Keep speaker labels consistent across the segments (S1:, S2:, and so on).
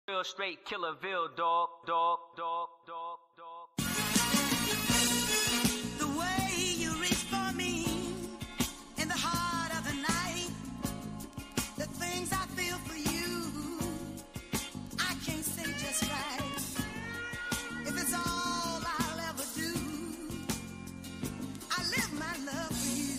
S1: Real straight Killerville, dog.
S2: The way you reach for me in the heart of the night, the things I feel for you, I can't say just right. If it's all I'll ever do, I live my love for you.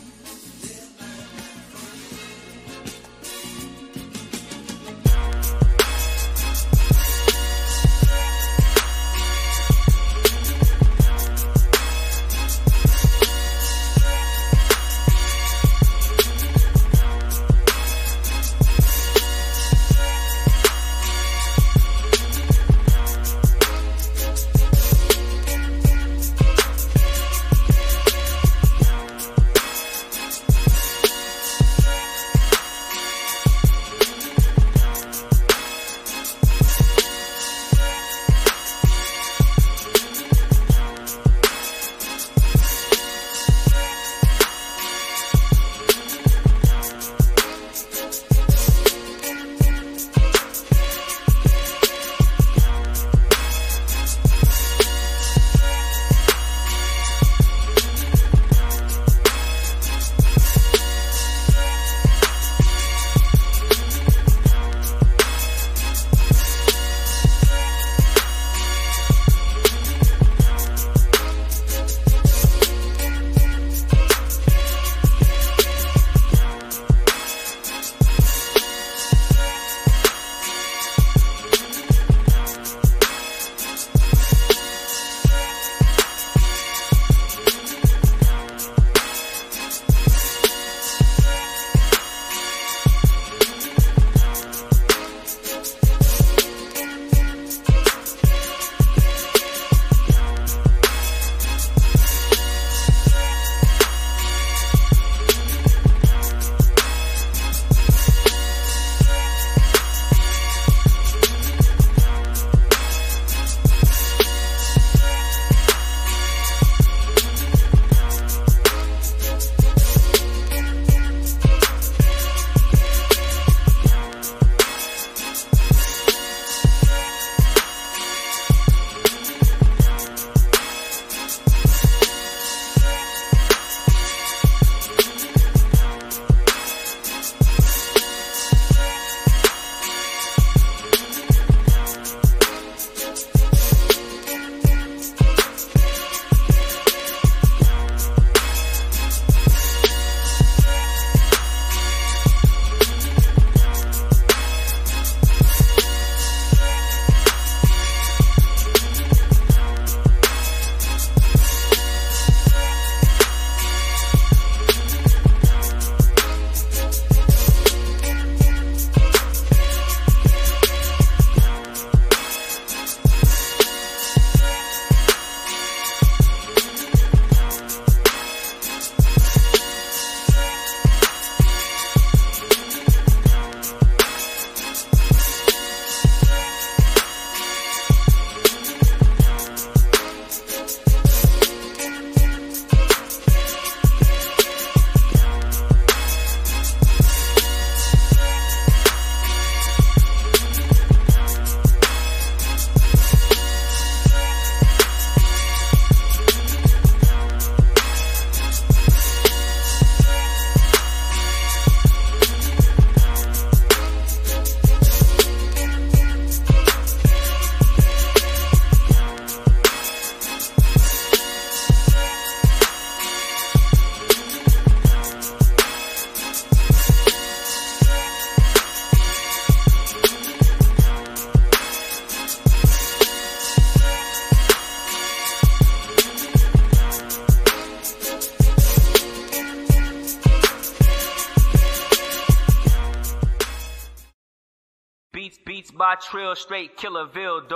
S1: Beats by Trill, straight Killerville,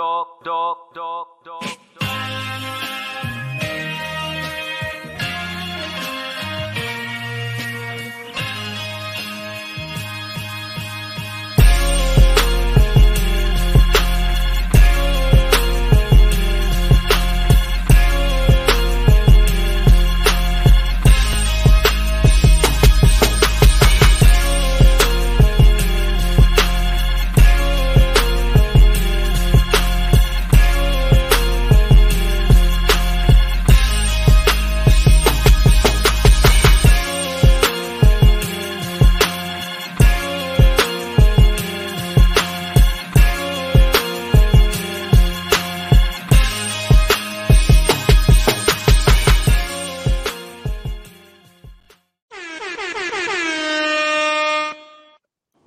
S1: dog.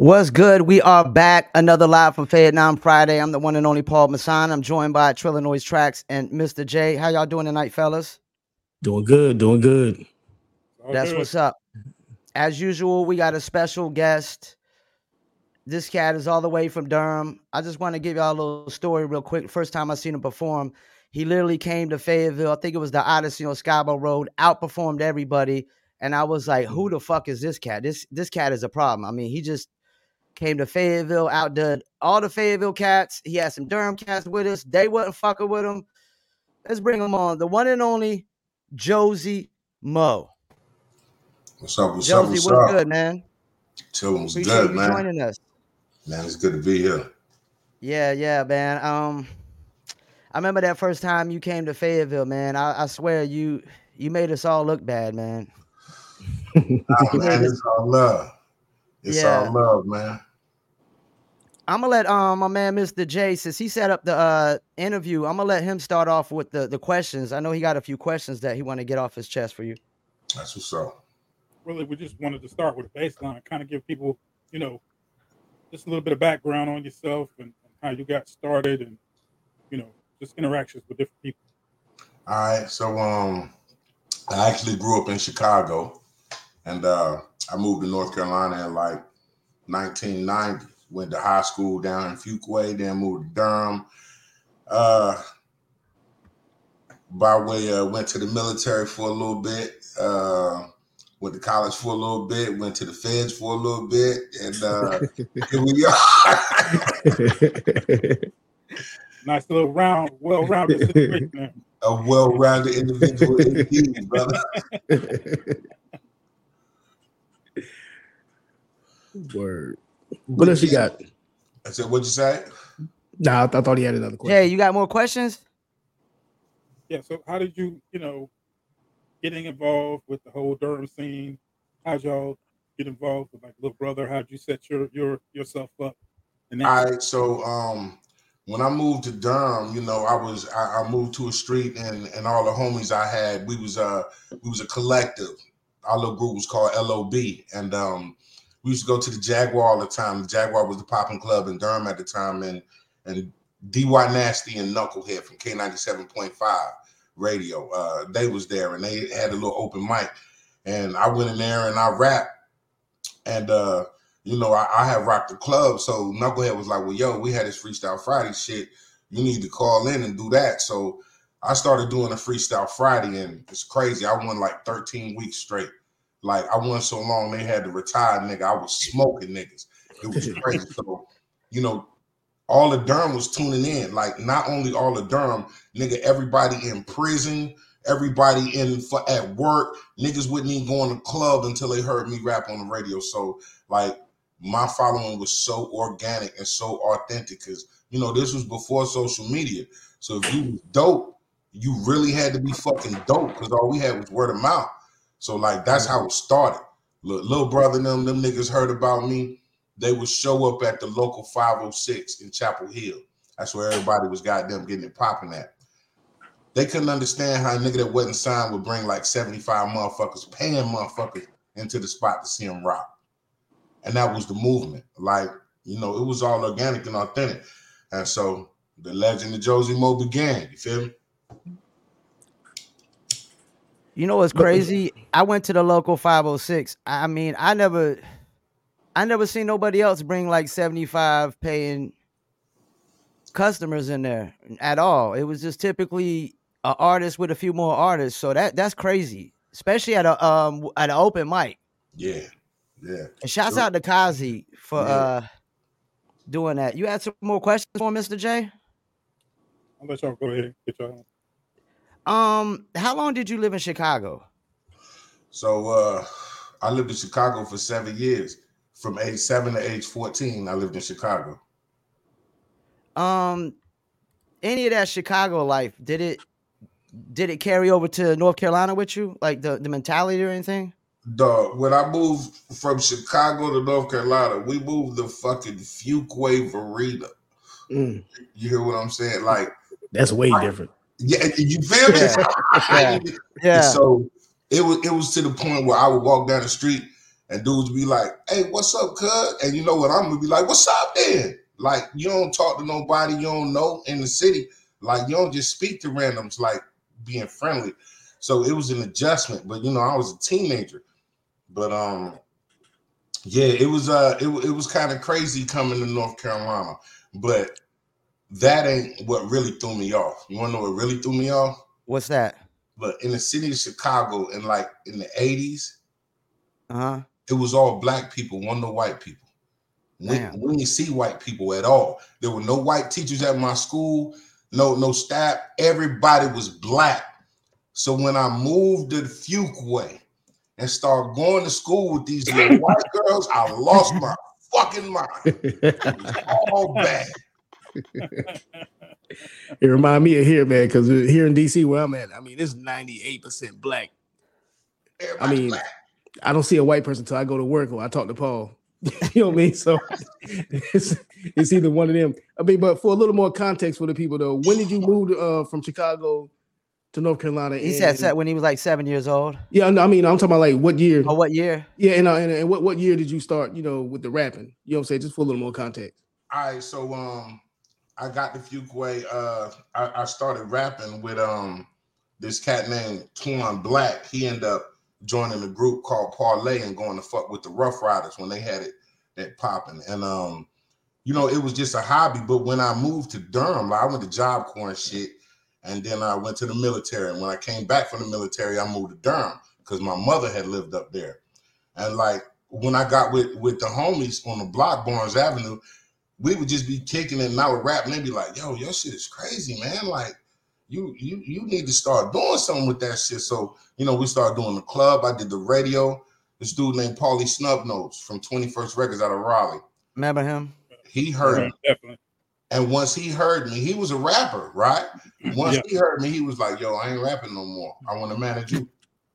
S3: What's good? We are back. Another live from Vietnam Friday. I'm the one and only Paul Masson. I'm joined by Trillinois Tracks and Mr. J. How y'all doing tonight, fellas?
S4: Doing good, doing good.
S3: That's what's up. As usual, we got a special guest. This cat is all the way from Durham. I just want to give y'all a little story real quick. First time I seen him perform, he literally came to Fayetteville. I think it was the Odyssey on Scarborough Road, outperformed everybody. And I was like, who the fuck is this cat? This cat is a problem. I mean, he just came to Fayetteville, outdid all the Fayetteville cats. He had some Durham cats with us. They wasn't fucking with him. Let's bring him on. The one and only Josie Mo.
S5: What's up?
S3: Josie, what's good, man?
S5: Chillin' was
S3: Appreciate
S5: good,
S3: you
S5: man.
S3: joining us.
S5: Man, it's good to be here.
S3: Yeah, man. I remember that first time you came to Fayetteville, man. I swear you made us all look bad, man.
S5: Man, it's all love. It's all love, man.
S3: I'm gonna let my man Mr. J, since he set up the interview, I'm gonna let him start off with the questions. I know he got a few questions that he want to get off his chest for you.
S5: That's what's up.
S6: Really, we just wanted to start with a baseline, kind of give people, just a little bit of background on yourself and how you got started, and just interactions with different people.
S5: All right, so I actually grew up in Chicago, and I moved to North Carolina in like 1990. Went to high school down in Fuquay, then moved to Durham. By way, went to the military for a little bit. Went to college for a little bit. Went to the feds for a little bit, and here we are.
S6: Nice little well-rounded situation there.
S5: A well-rounded individual indeed, brother.
S4: Word. What else you got?
S5: I said, what'd you say?
S4: Nah, I thought he had another question.
S3: Hey, you got more questions?
S6: Yeah, so how did you, getting involved with the whole Durham scene? How'd y'all get involved with like Little Brother? How'd you set yourself up?
S5: All right, so when I moved to Durham, I moved to a street, and all the homies I had, we was a collective. Our little group was called LOB, and we used to go to the Jaguar all the time. The Jaguar was the popping club in Durham at the time, and D.Y. Nasty and Knucklehead from K97.5 radio. They was there, and they had a little open mic, and I went in there and I rapped, and I had rocked the club. So Knucklehead was like, well, yo, we had this Freestyle Friday shit. You need to call in and do that. So I started doing a Freestyle Friday, and it's crazy. I won like 13 weeks straight. Like, I won so long, they had to retire, nigga. I was smoking niggas. It was crazy. So, all of Durham was tuning in. Like, not only all of Durham, nigga, everybody in prison, everybody at work, niggas wouldn't even go in the club until they heard me rap on the radio. So, like, my following was so organic and so authentic because, this was before social media. So if you was dope, you really had to be fucking dope because all we had was word of mouth. So, like, that's how it started. Little brother and them niggas heard about me. They would show up at the local 506 in Chapel Hill. That's where everybody was goddamn getting it popping at. They couldn't understand how a nigga that wasn't signed would bring like 75 motherfuckers, paying motherfuckers into the spot to see him rock. And that was the movement. Like, it was all organic and authentic. And so the legend of Josie Mo began. You feel me?
S3: You know what's crazy? I went to the local 506. I mean, I never seen nobody else bring like 75 paying customers in there at all. It was just typically an artist with a few more artists. So that's crazy, especially at an open mic.
S5: Yeah.
S3: And shouts out to Kazi for doing that. You had some more questions for Mr. J?
S6: I'll let y'all go ahead and get y'all.
S3: How long did you live in Chicago?
S5: So I lived in Chicago for 7 years. From age 7 to age 14, I lived in Chicago.
S3: Any of that Chicago life, did it carry over to North Carolina with you? Like the mentality or anything?
S5: Dog, when I moved from Chicago to North Carolina, we moved the fucking Fuquay Verena. You hear what I'm saying? Like,
S4: that's way different.
S5: Yeah, you feel me?
S3: Yeah.
S5: So it was to the point where I would walk down the street And dudes be like, hey, what's up, cuz? And you know what? I'm gonna be like, what's up then? Like, you don't talk to nobody you don't know in the city. Like, you don't just speak to randoms like being friendly. So it was an adjustment. But, you know, I was a teenager. But, yeah, it was kind of crazy coming to North Carolina. But that ain't what really threw me off. You want to know what really threw me off?
S3: What's that?
S5: But in the city of Chicago in the 80s,
S3: Uh-huh.
S5: it was all black people, no white people. We didn't see white people at all. There were no white teachers at my school, no staff. Everybody was black. So when I moved to the Fuquay and started going to school with these little white girls, I lost my fucking mind. It was all bad.
S4: It remind me of here, man, because here in DC where I'm at, I mean, it's 98% black.
S5: Everybody's black.
S4: I don't see a white person until I go to work or I talk to Paul. You know what I mean? So it's either one of them. I mean, but for a little more context for the people, though, when did you move from Chicago to North Carolina?
S3: He said when he was like 7 years old.
S4: Yeah, I mean, I'm talking about like what year?
S3: Oh, what year?
S4: Yeah, and what year did you start, you know, with the rapping? You know what I'm saying? Just for a little more context.
S5: All right, so I got the Fuquay. I started rapping with this cat named Twan Black. He ended up joining a group called Parlay and going to fuck with the Rough Riders when they had it that popping. And you know, it was just a hobby. But when I moved to Durham, like, I went to Job Corps and shit, and then I went to the military. And when I came back from the military, I moved to Durham because my mother had lived up there. And like when I got with the homies on the block, Barnes Avenue, we would just be kicking it and I would rap and they'd be like, yo, your shit is crazy, man. Like, you need to start doing something with that shit. So, you know, we started doing the club. I did the radio. This dude named Paulie Snubnose from 21st Records out of Raleigh.
S3: Remember him?
S5: He heard me.
S6: Definitely.
S5: And once he heard me, he was a rapper, right? Once he heard me, he was like, yo, I ain't rapping no more. I want to manage you.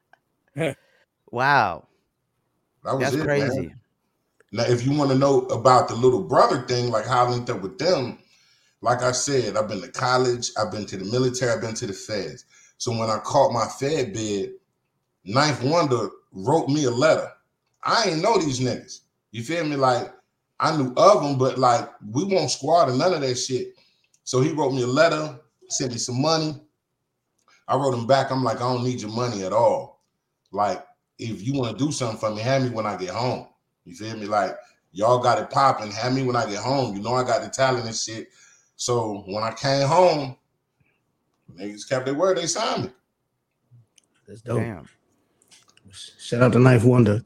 S3: Wow.
S5: That's
S3: crazy.
S5: Man. Now, if you want to know about the little brother thing, like how I linked up with them, like I said, I've been to college, I've been to the military, I've been to the feds. So when I caught my Fed bid, Ninth Wonder wrote me a letter. I ain't know these niggas. You feel me? Like, I knew of them, but like, we won't squad or none of that shit. So he wrote me a letter, sent me some money. I wrote him back. I'm like, I don't need your money at all. Like, if you want to do something for me, have me when I get home. You feel me? Like, y'all got it popping. Have me when I get home. You know I got the talent and shit. So when I came home, niggas kept their word. They signed me.
S4: That's dope.
S3: Damn.
S4: Shout out to Ninth Wonder.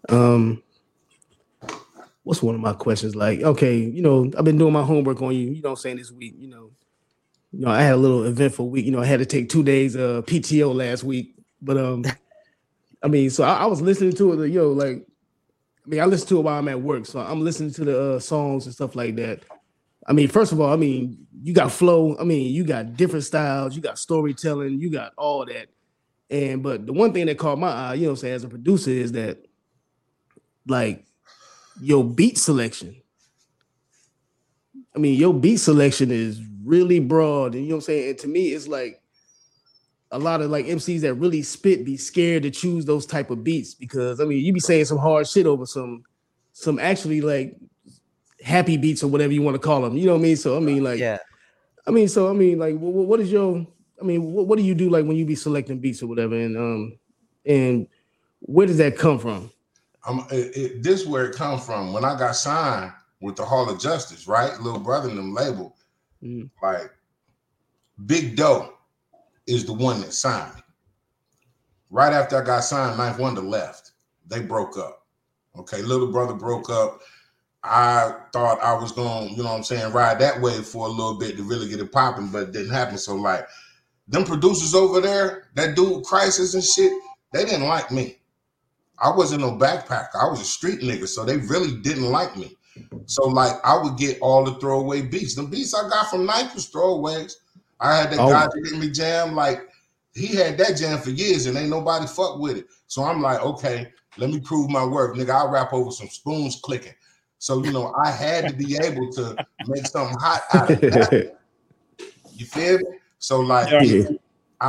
S4: What's one of my questions? Like, okay, you know, I've been doing my homework on you. You know what I'm saying, this week, you know, I had a little eventful week. You know, I had to take 2 days PTO last week. But I mean, so I was listening to it, like, I mean, I listen to it while I'm at work. So I'm listening to the songs and stuff like that. I mean, first of all, I mean, you got flow. I mean, you got different styles. You got storytelling. You got all that. But the one thing that caught my eye, you know what I'm saying, as a producer is that, like, your beat selection. I mean, your beat selection is really broad. And you know what I'm saying? And to me, it's like a lot of like MCs that really spit be scared to choose those type of beats because, I mean, you be saying some hard shit over some actually like happy beats or whatever you want to call them. You know what I mean? So, I mean, like,
S3: yeah.
S4: I mean, like, what is your, I mean, what do you do like when you be selecting beats or whatever? And where does that come from?
S5: This is where it comes from. When I got signed with the Hall of Justice, right? Little Brother and them label, like Big Doe is the one that signed me. Right after I got signed, Ninth Wonder left. They broke up. Okay, Little Brother broke up. I thought I was going, you know what I'm saying, ride that wave for a little bit to really get it popping, but it didn't happen. So like them producers over there, that dude Crisis and shit, they didn't like me. I wasn't no backpacker. I was a street nigga, so they really didn't like me. So like I would get all the throwaway beats. The beats I got from Ninth was throwaways. I had that guy that hit me jam, like he had that jam for years and ain't nobody fuck with it. So I'm like, okay, let me prove my worth. Nigga, I'll rap over some spoons clicking. So, you know, I had to be able to make something hot out of that. You feel me? So like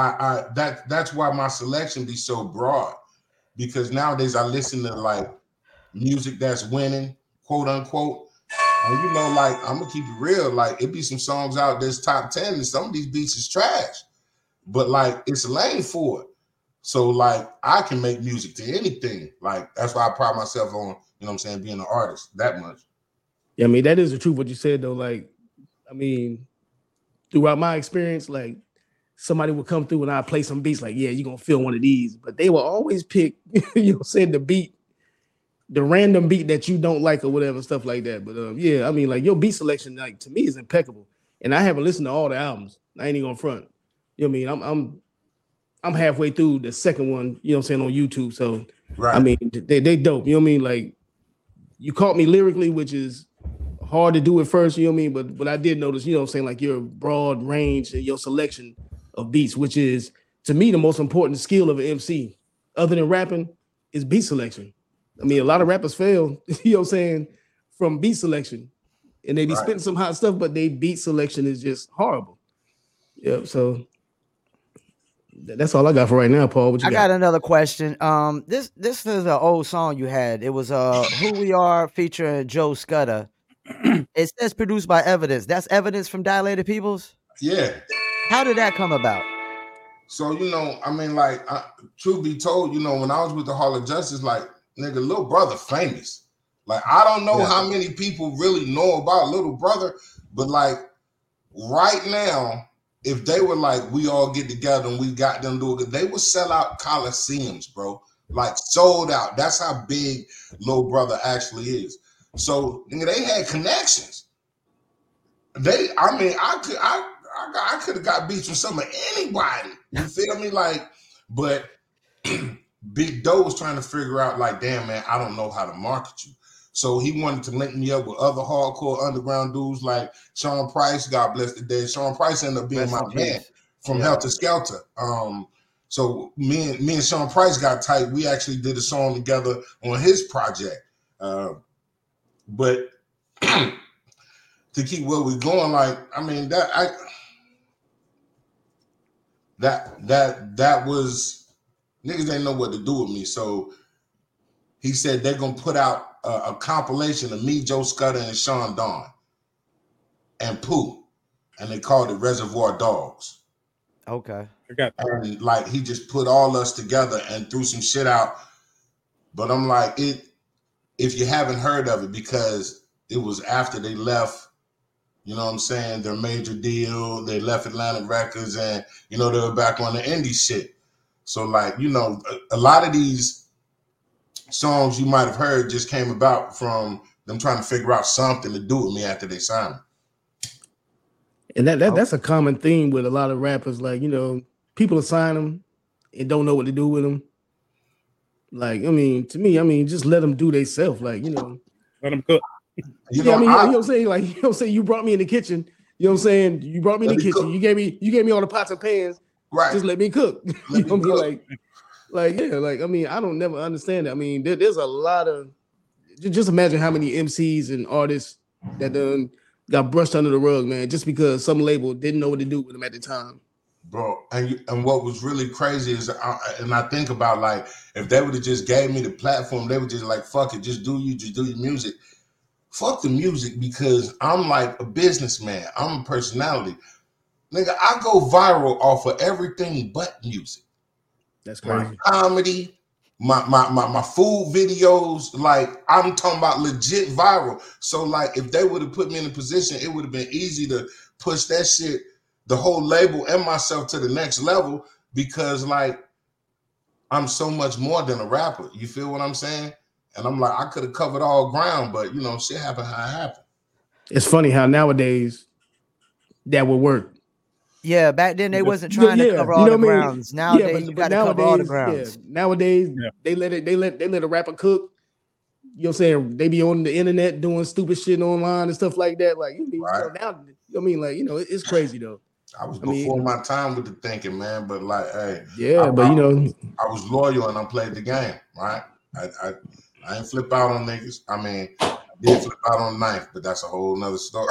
S5: that's why my selection be so broad. Because nowadays I listen to like music that's winning, quote unquote. And you know, like I'm gonna keep it real. Like it be some songs out that's top 10, and some of these beats is trash. But like it's a lane for it. So like I can make music to anything. Like that's why I pride myself on, you know what I'm saying, being an artist that much.
S4: Yeah, I mean, that is the truth what you said though. Like, I mean, throughout my experience, like somebody would come through and I'd play some beats, like, yeah, you're gonna feel one of these. But they will always pick, you know, saying the beat, the random beat that you don't like or whatever, stuff like that. But yeah, I mean, like your beat selection, like to me, is impeccable. And I haven't listened to all the albums. I ain't even gonna front. You know what I mean? I'm halfway through the second one, you know what I'm saying, on YouTube. So
S5: Right.
S4: I mean, they dope. You know what I mean? Like you caught me lyrically, which is hard to do at first, you know what I mean? But I did notice, you know what I'm saying, like your broad range and your selection of beats, which is to me the most important skill of an MC, other than rapping, is beat selection. I mean, a lot of rappers fail, you know what I'm saying, from beat selection. And they be spitting some hot stuff, but they beat selection is just horrible. Yep. So that's all I got for right now, Paul. What you
S3: I got another question. This is an old song you had. It was Who We Are featuring Joe Scudder. It says produced by Evidence. That's Evidence from Dilated Peoples?
S5: Yeah.
S3: How did that come about?
S5: So, you know, I mean, like, truth be told, you know, when I was with the Hall of Justice, like, nigga, Lil Brother famous. Like, I don't know how many people really know about Little Brother, but like, right now, if they were like, we all get together and we got them doing it, they would sell out Coliseums, bro. Like, sold out. That's how big Lil Brother actually is. So, nigga, they had connections. I could have got beats from some of anybody. You feel me? Like, but Big Doe was trying to figure out, like, damn, man, I don't know how to market you. So he wanted to link me up with other hardcore underground dudes like Sean Price, God bless the dead. Sean Price ended up being my man from Helter Skelter. So me and Sean Price got tight. We actually did a song together on his project. But to keep where we're going, like, I mean, that was, niggas didn't know what to do with me. So he said they're gonna put out a compilation of me, Joe Scudder, and Sean Dawn and Pooh, and they called it Reservoir Dogs.
S3: Okay.
S6: I got that.
S5: And like he just put all us together and threw some shit out. But I'm like, if you haven't heard of it, because it was after they left, you know what I'm saying, their major deal, they left Atlantic Records, and you know, they were back on the indie shit. So like, you know, a lot of these songs you might have heard just came about from them trying to figure out something to do with me after they signed me.
S4: And that's a common theme with a lot of rappers. Like, you know, people assign them and don't know what to do with them. Like, I mean, to me, I mean, just let them do they self. Like, you know,
S6: Let them cook.
S4: You know what I'm saying? Like, you know what I'm saying? You brought me in the kitchen. You know what I'm saying? You brought me in the kitchen.
S5: Cook.
S4: You gave me all the pots and pans.
S5: Right.
S4: Just let me cook. You know what I mean? Like, yeah, like, I mean, I don't never understand that. I mean, there's a lot of, just imagine how many MCs and artists that done got brushed under the rug, man, just because some label didn't know what to do with them at the time.
S5: Bro, and what was really crazy is, and I think about, like, if they would have just gave me the platform, they would just like, fuck it, just do your music. Fuck the music, because I'm like a businessman. I'm a personality. Nigga, I go viral off of everything but music.
S4: That's crazy.
S5: My comedy, my food videos, like I'm talking about legit viral. So like if they would have put me in a position, it would have been easy to push that shit, the whole label and myself, to the next level, because like I'm so much more than a rapper. You feel what I'm saying? And I'm like, I could have covered all ground, but you know, shit happened how it happened.
S4: It's funny how nowadays that would work.
S3: Yeah, back then they wasn't trying to cover all the grounds. Nowadays you got to cover all the grounds.
S4: Nowadays they let a rapper cook. You know what I'm saying? They be on the internet doing stupid shit online and stuff like that. Like, you know, now, I mean, like, you know, it's crazy though.
S5: I was before my time with the thinking, man. But like, hey,
S4: but you know,
S5: I was loyal and I played the game, right? I ain't flip out on niggas. I mean, I did flip out on Knife, but that's a whole nother story.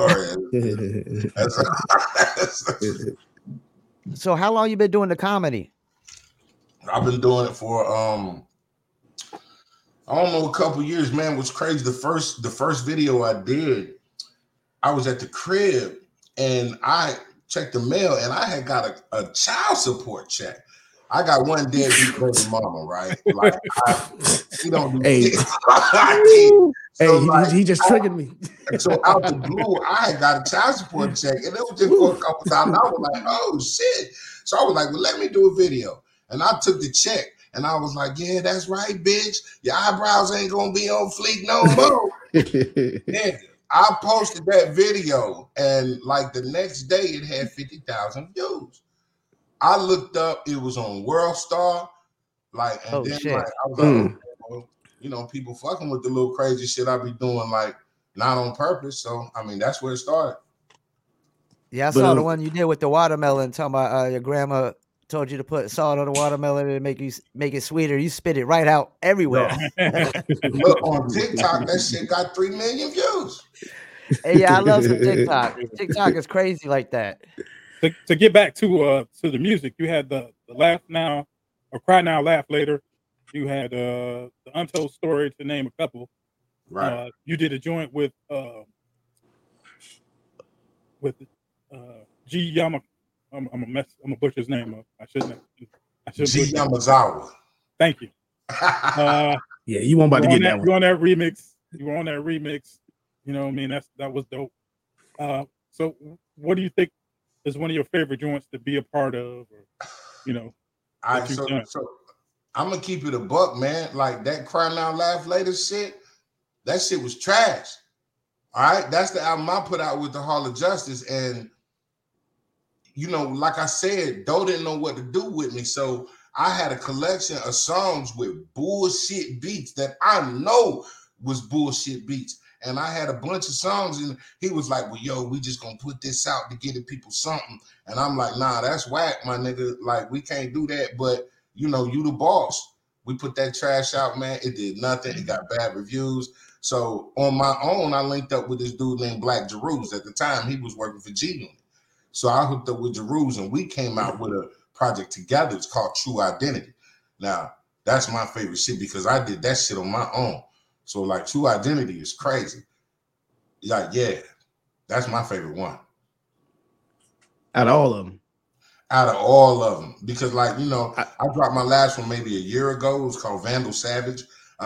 S3: So how long you been doing the comedy?
S5: I've been doing it for I don't know, a couple years, man, was crazy. The first video I did, I was at the crib and I checked the mail and I had got a child support check. I got one deadbeat baby mama, right? Like, he don't do
S4: Hey.
S5: shit.
S4: Hey, he just triggered me.
S5: So out the blue, I had got a child support check, and it was just for a couple times. I was like, "Oh shit!" So I was like, "Well, let me do a video." And I took the check, and I was like, "Yeah, that's right, bitch. Your eyebrows ain't gonna be on fleek no more." Yeah, I posted that video, and like the next day, it had 50,000 views. I looked up; it was on World Star. Like, and then
S3: shit.
S5: like I was like, okay, well, you know, people fucking with the little crazy shit I be doing, like not on purpose. So I mean, that's where it started.
S3: Yeah, I saw the one you did with the watermelon. Talking about your grandma told you to put salt on the watermelon and make it sweeter. You spit it right out everywhere.
S5: Look, on TikTok, that shit got 3 million views.
S3: Hey, yeah, I love some TikTok. TikTok is crazy like that.
S6: To get back to the music, you had the Laugh Now or Cry Now, Laugh Later. You had the Untold Story, to name a couple.
S5: Right.
S6: You did a joint with G Yama. I'm gonna butcher his name up. I shouldn't.
S5: G Yamazawa.
S6: Thank you.
S4: Yeah, you weren't about to get that one.
S6: You on that remix? You were on that remix. You know what I mean? That was dope. So what do you think is one of your favorite joints to be a part of? Or, you know,
S5: so I'm gonna keep it a buck, man. Like that Cry Now Laugh Later shit, that shit was trash. All right, that's the album I put out with the Hall of Justice, and you know, like I said, Doe didn't know what to do with me, so I had a collection of songs with bullshit beats that I know was bullshit beats. And I had a bunch of songs, and he was like, well, yo, we just gonna put this out to get the people something. And I'm like, nah, that's whack, my nigga. Like, we can't do that. But, you know, you the boss. We put that trash out, man. It did nothing. It got bad reviews. So on my own, I linked up with this dude named Black Jeruz. At the time, he was working for G-Unit. So I hooked up with Jeruz, and we came out with a project together. It's called True Identity. Now, that's my favorite shit because I did that shit on my own. So like True Identity is crazy. Like, yeah, that's my favorite one.
S4: Out of all of them.
S5: Out of all of them. Because like, you know, I dropped my last one maybe a year ago. It was called Vandal Savage.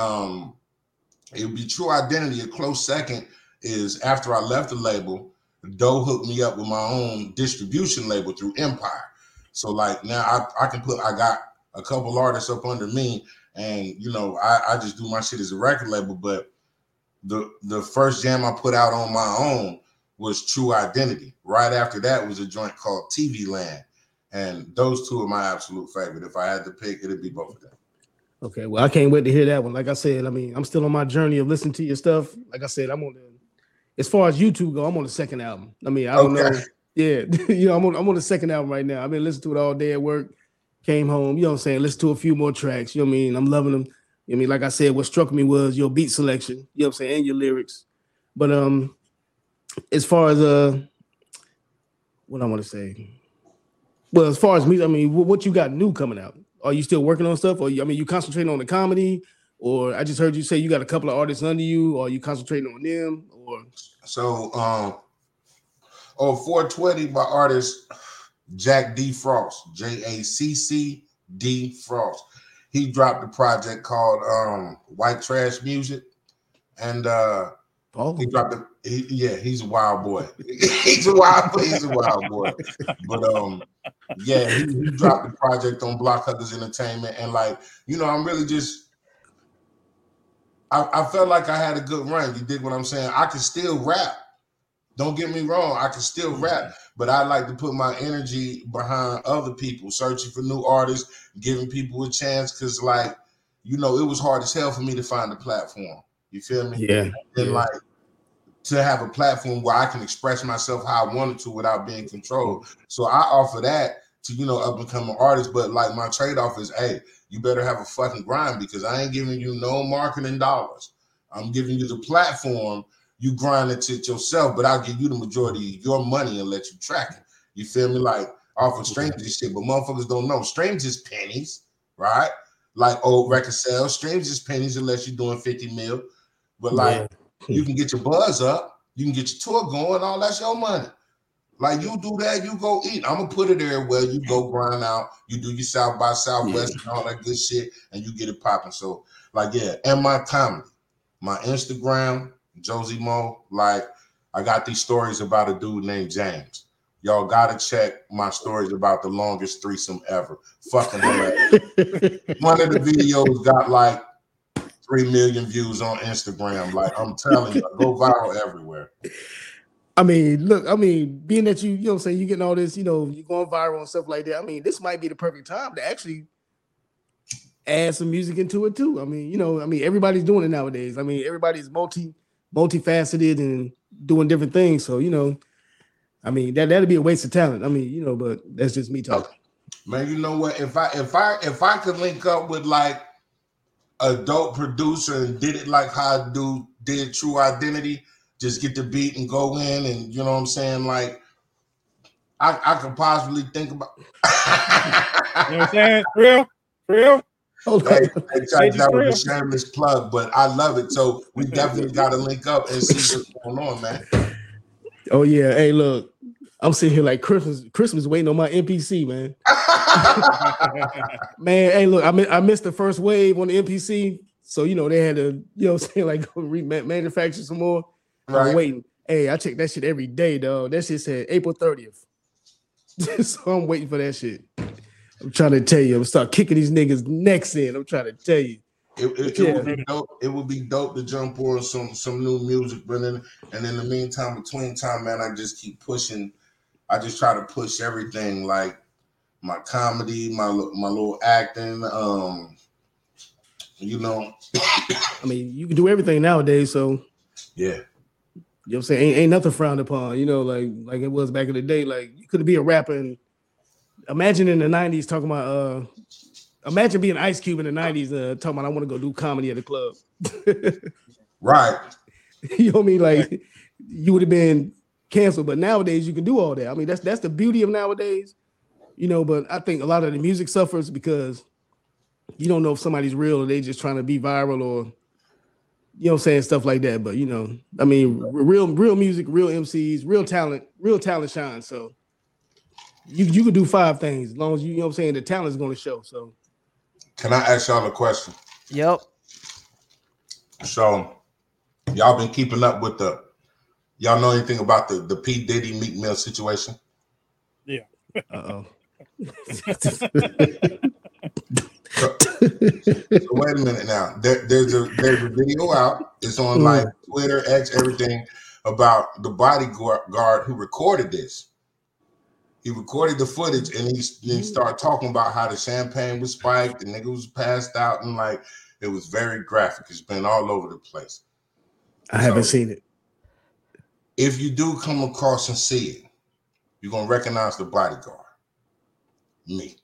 S5: It would be True Identity. A close second is after I left the label, Doe hooked me up with my own distribution label through Empire. So like now I got a couple artists up under me. And, you know, I just do my shit as a record label, but the first jam I put out on my own was True Identity. Right after that was a joint called TV Land. And those two are my absolute favorite. If I had to pick, it'd be both of them.
S4: Okay, well, I can't wait to hear that one. Like I said, I mean, I'm still on my journey of listening to your stuff. Like I said, as far as YouTube go, I'm on the second album. I mean, I don't know. Yeah, you know, I'm on the second album right now. I've been listening to it all day at work. Came home, you know what I'm saying? Listen to a few more tracks. You know what I mean? I'm loving them. You know what I mean? Like I said, what struck me was your beat selection, you know what I'm saying, and your lyrics. But as far as what I want to say. Well, as far as me, I mean, what you got new coming out? Are you still working on stuff? Or you concentrating on the comedy? Or I just heard you say you got a couple of artists under you, or are you concentrating on them? Or
S5: so 420 by artist Jack D. Frost, JACC Frost. He dropped a project called White Trash Music, and he dropped he's a wild boy. he's a wild boy. But he dropped the project on Block Huggers Entertainment, and like, you know, I'm really just I felt like I had a good run. You dig what I'm saying? I can still rap. Don't get me wrong, I can still rap, but I like to put my energy behind other people, searching for new artists, giving people a chance, because, like, you know, it was hard as hell for me to find a platform. You feel me?
S4: Yeah.
S5: And, like, to have a platform where I can express myself how I wanted to without being controlled. So I offer that to, you know, up-and-coming artists, but, like, my trade-off is, hey, you better have a fucking grind, because I ain't giving you no marketing dollars. I'm giving you the platform. You grind it yourself, but I'll give you the majority of your money and let you track it. You feel me? Like, off of strangers shit, but motherfuckers don't know. Strangers pennies, right? Like old record sales, streams is pennies unless you're doing 50 mil. But like you can get your buzz up, you can get your tour going, all that's your money. Like you do that, you go eat. I'm gonna put it there where you go grind out, you do your South by Southwest and all that good shit, and you get it popping. So, like, yeah, and my comedy, my Instagram, Josie Mo, like I got these stories about a dude named James. Y'all gotta check my stories about the longest threesome ever. Fucking hilarious. One of the videos got like 3 million views on Instagram. Like I'm telling you, go viral everywhere.
S4: I mean, look, being that you know what I'm saying, you getting all this, you know, you going viral and stuff like that. I mean, this might be the perfect time to actually add some music into it too. I mean, you know, everybody's doing it nowadays. I mean, everybody's multifaceted and doing different things. So, you know, I mean, that'd be a waste of talent. I mean, you know, but that's just me talking.
S5: Man, you know what? If I could link up with like a dope producer and did it like how I did True Identity, just get the beat and go in, and you know what I'm saying? Like I could possibly think about.
S6: You know what I'm saying? For real.
S5: Hey, that was a shameless plug, but I love it. So we definitely got to link up and see what's going on, man.
S4: Oh yeah, hey, look. I'm sitting here like Christmas waiting on my MPC, man. Man, hey, look, I missed the first wave on the MPC, so you know they had to, you know what I'm saying, like go manufacture some more.
S5: Right.
S4: I'm waiting. Hey, I check that shit every day, dog. That shit said April 30th. So I'm waiting for that shit. I'm trying to tell you, I'm start kicking these niggas' necks in. I'm trying to tell you.
S5: It would be dope. It would be dope to jump on some new music, Brennan. And in the meantime, between time, man, I just keep pushing. I just try to push everything, like my comedy, my little acting. You know,
S4: I mean, you can do everything nowadays, so
S5: yeah.
S4: You know what I'm saying? Ain't nothing frowned upon, you know, like it was back in the day. Like you could be a rapper and imagine in the 90s talking about imagine being Ice Cube in the 90s talking about I want to go do comedy at a club.
S5: Right.
S4: You know what I mean? Like you would have been canceled, but nowadays you can do all that. I mean, that's the beauty of nowadays, you know, but I think a lot of the music suffers because you don't know if somebody's real or they just trying to be viral or you know what I'm saying, stuff like that. But you know, I mean, real music, real MCs, real talent shines. So you can do 5 things as long as you know what I'm saying, the talent is going to show. So
S5: can I ask y'all a question?
S3: Yep.
S5: So y'all been keeping up with y'all know anything about the P. Diddy Meek Mill situation?
S6: Yeah.
S4: Uh-oh.
S5: So wait a minute now. There's a video out. It's on like Twitter, X, everything about the bodyguard who recorded this. He recorded the footage and he started talking about how the champagne was spiked, the nigga was passed out, and like it was very graphic. It's been all over the place.
S4: I haven't seen it.
S5: If you do come across and see it, you're gonna recognize the bodyguard. Me.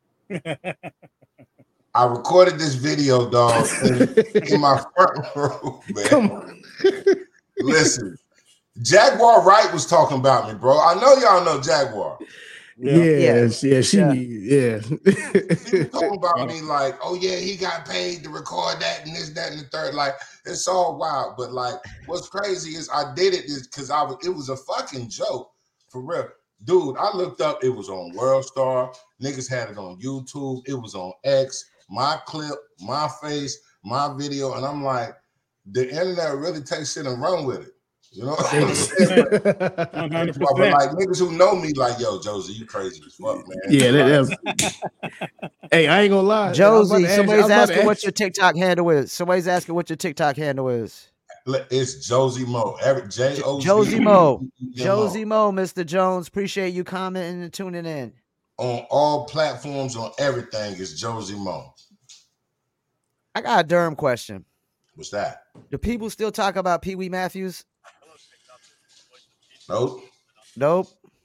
S5: I recorded this video, dog, in my front room, man.
S4: Come on.
S5: Listen, Jaguar Wright was talking about me, bro. I know y'all know Jaguar.
S4: Yeah. She
S5: People talking about me like, oh yeah, he got paid to record that and this, that, and the third. Like, it's all wild. But like, what's crazy is I did it because it was a fucking joke. For real. Dude, I looked up, it was on World Star. Niggas had it on YouTube. It was on X. My clip, my face, my video. And I'm like, the internet really takes shit and run with it. You know what I'm saying?
S6: 100%.
S5: But like niggas who know me, like, yo, Josie, you crazy as fuck, man.
S4: Yeah, that's hey, I ain't gonna lie.
S3: Josie, somebody's asking what your TikTok handle is. Somebody's asking what your TikTok handle is.
S5: It's Josie Mo. J-O-Z.
S3: Josie Mo. Josie Mo, Mr. Jones. Appreciate you commenting and tuning in.
S5: On all platforms, on everything, it's Josie Mo.
S3: I got a Durham question.
S5: What's that?
S3: Do people still talk about Pee Wee Matthews?
S5: Nope.
S3: Nope.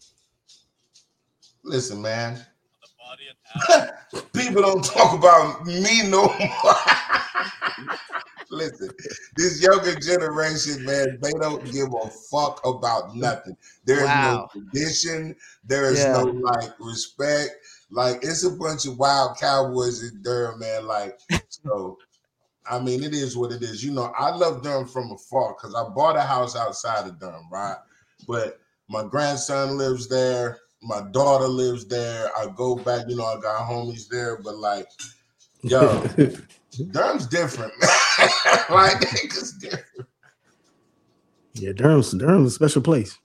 S5: Listen, man. People don't talk about me no more. Listen, this younger generation, man, they don't give a fuck about nothing. There is no tradition. There is no like respect. Like it's a bunch of wild cowboys in Durham, man. Like so. I mean, it is what it is. You know, I love Durham from afar because I bought a house outside of Durham, right? But my grandson lives there. My daughter lives there. I go back, you know, I got homies there. But like, yo, Durham's different, man. Like, it's different.
S4: Yeah, Durham's a special place.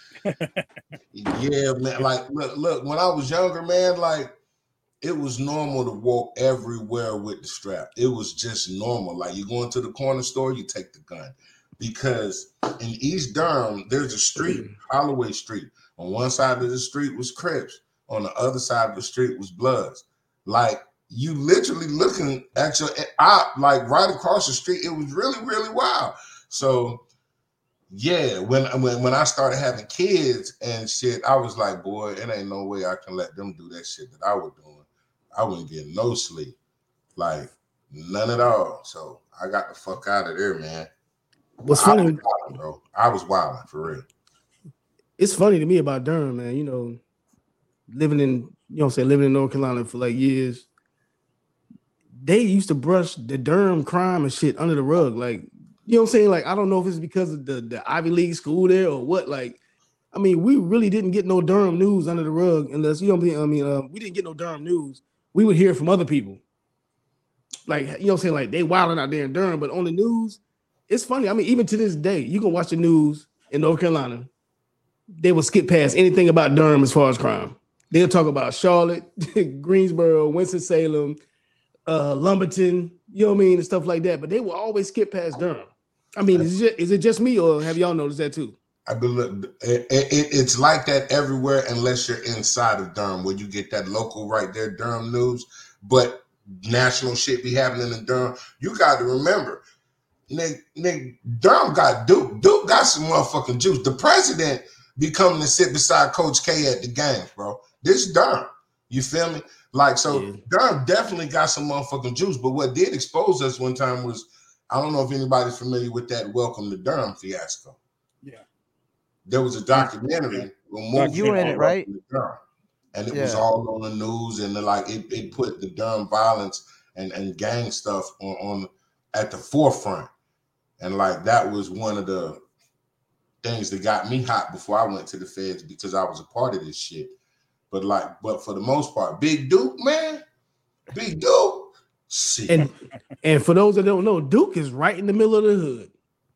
S5: Yeah, man. Like, look, when I was younger, man, like, it was normal to walk everywhere with the strap. It was just normal. Like you go into the corner store, you take the gun. Because in East Durham, there's a street, Holloway Street. On one side of the street was Crips. On the other side of the street was Bloods. Like you literally looking at your like right across the street. It was really, really wild. So yeah, when I started having kids and shit, I was like, boy, it ain't no way I can let them do that shit that I was doing. I wouldn't get no sleep, like none at all. So I got the fuck out of there, man.
S4: What's funny,
S5: bro? I was wilding for real.
S4: It's funny to me about Durham, man. You know, living in North Carolina for like years. They used to brush the Durham crime and shit under the rug, like you know what I'm saying. Like I don't know if it's because of the Ivy League school there or what, like. I mean, we really didn't get no Durham news under the rug unless we didn't get no Durham news. We would hear from other people. Like, you know what I'm saying? Like, they wilding out there in Durham, but on the news, it's funny. I mean, even to this day, you can watch the news in North Carolina. They will skip past anything about Durham as far as crime. They'll talk about Charlotte, Greensboro, Winston-Salem, Lumberton, you know what I mean, and stuff like that. But they will always skip past Durham. I mean, is it just me or have y'all noticed that too?
S5: I believe it's like that everywhere unless you're inside of Durham where you get that local right there Durham news, but national shit be happening in Durham. You got to remember, Durham got Duke. Duke got some motherfucking juice. The president be coming to sit beside Coach K at the games, bro. This is Durham. You feel me? Like, so yeah. Durham definitely got some motherfucking juice, but what did expose us one time was, I don't know if anybody's familiar with that Welcome to Durham fiasco.
S6: Yeah.
S5: There was a documentary.
S3: You were in it, right?
S5: And it was all on the news, and it put the Durham violence and gang stuff on at the forefront. And like that was one of the things that got me hot before I went to the feds because I was a part of this shit. But for the most part, Big Duke, man, Big Duke. Shit.
S4: And for those that don't know, Duke is right in the middle of the hood.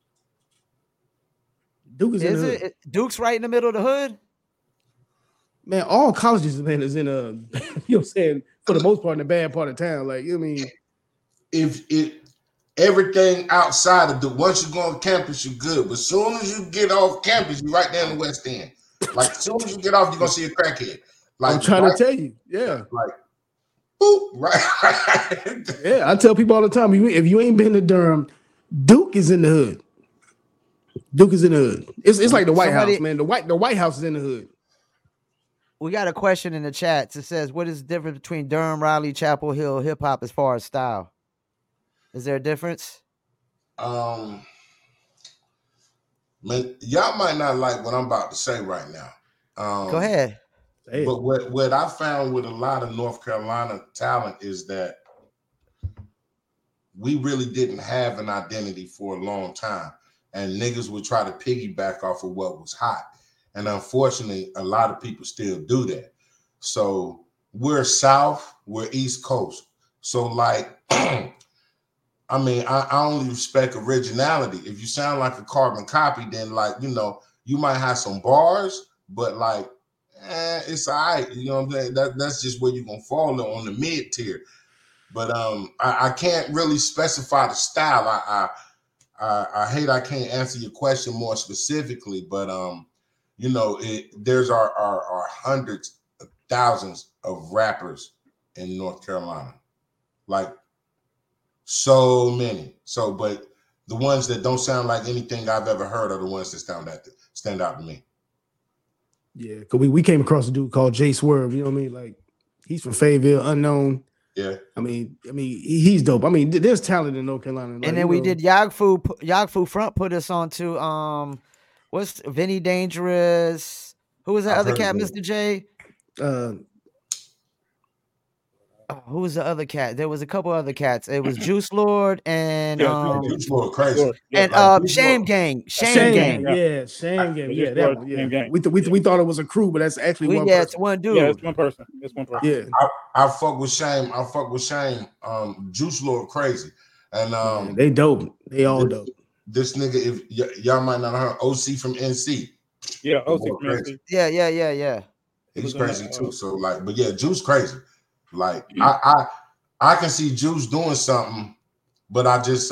S4: Duke is in the hood.
S3: Duke's right in the middle of the hood?
S4: Man, all colleges, man, is in a, you know what I'm saying, for the most part, in the bad part of town. Like, you know what I mean?
S5: Everything outside of once you go on campus, you're good. But as soon as you get off campus, you're right there in the West End. Like, as soon as you get off, you're going to see a crackhead. Like,
S4: I'm trying to tell you. Yeah.
S5: Like, boop, right.
S4: Yeah, I tell people all the time, if you ain't been to Durham, Duke is in the hood. Duke is in the hood. It's like the White House, man. The White House is in the hood.
S3: We got a question in the chat. It says, what is the difference between Durham, Raleigh, Chapel Hill, hip hop as far as style? Is there a difference?
S5: Man, y'all might not like what I'm about to say right now.
S3: Go ahead.
S5: But what I found with a lot of North Carolina talent is that we really didn't have an identity for a long time. And niggas would try to piggyback off of what was hot. And unfortunately, a lot of people still do that. So we're South, we're East Coast. So like, I mean, I only respect originality. If you sound like a carbon copy, then like, you know, you might have some bars, but like, it's all right. You know what I'm saying? That's just where you're going to fall on the mid tier. But I can't really specify the style. I hate I can't answer your question more specifically, but you know, there's our hundreds of thousands of rappers in North Carolina, like so many. So, but the ones that don't sound like anything I've ever heard are the ones that stand out to me.
S4: Yeah, because we came across a dude called Jay Swerve. You know what I mean? Like he's from Fayetteville, unknown.
S5: Yeah.
S4: I mean, he's dope. I mean, there's talent in North Carolina. Like,
S3: and then we did Yagfu Front put us on to what's Vinny Dangerous? Who was that other cat, Mr. J? who was the other cat? There was a couple other cats. It was Juice Lord and
S5: Juice WRLD crazy.
S6: Sure, yeah.
S3: and
S5: Like, Juice
S3: Shame
S5: WRLD.
S3: Gang.
S6: Shame
S3: Shame
S6: Gang.
S3: Gang.
S4: Yeah, Shame Gang.
S6: Yeah,
S4: Yeah, that one.
S6: Shame
S4: Yeah,
S6: Gang.
S4: we thought it was a crew, but that's actually one
S3: It's
S4: person.
S3: one dude.
S6: Yeah, it's one person. It's one person.
S4: Yeah,
S5: I fuck with Shame. Juice WRLD crazy. And
S4: man, they dope. They all dope.
S5: this nigga, if y'all might not have heard OC from NC.
S6: Yeah, OC
S5: Boy,
S6: from
S5: crazy.
S3: Yeah.
S5: He's crazy too. So like, but yeah, Juice crazy. Like I can see Juice doing something, but I just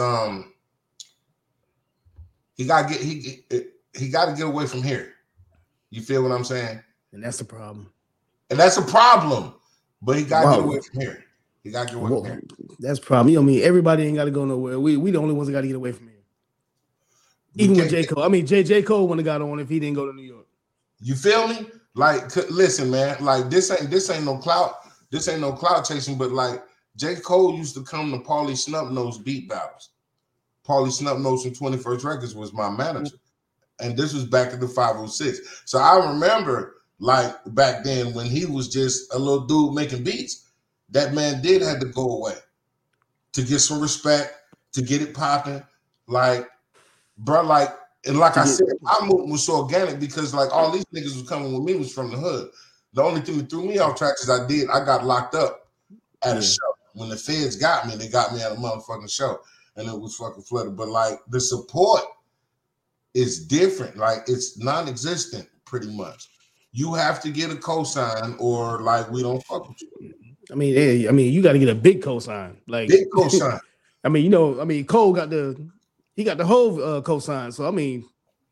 S5: he got to get away from here. You feel what I'm saying?
S4: And that's the problem.
S5: And that's a problem. But he got to get away from here. He got to get away from here.
S4: That's the problem. You know what I mean? Everybody ain't got to go nowhere. We the only ones that got to get away from here. Even with J. Cole. I mean, J. Cole wouldn't have got on if he didn't go to New York.
S5: You feel me? Like, listen, man. Like, this ain't no clout. This ain't no clout chasing. But like, J. Cole used to come to Paulie Snubnose beat battles. Paulie Snubnose from 21st Records was my manager, and this was back in the 506. So I remember, like, back then when he was just a little dude making beats, that man did have to go away to get some respect, to get it popping. Like, bro, like, and like I said, my movement was so organic because like all these niggas was coming with me was from the hood. The only thing that threw me off track is I got locked up at a show. When the feds got me, they got me at a motherfucking show, and it was fucking flooded. But like the support is different. Like it's non-existent pretty much. You have to get a cosign or like we don't fuck with you.
S4: I mean, you got to get a big cosign. Like
S5: Big cosign.
S4: I mean, Cole got the whole cosign. So I mean,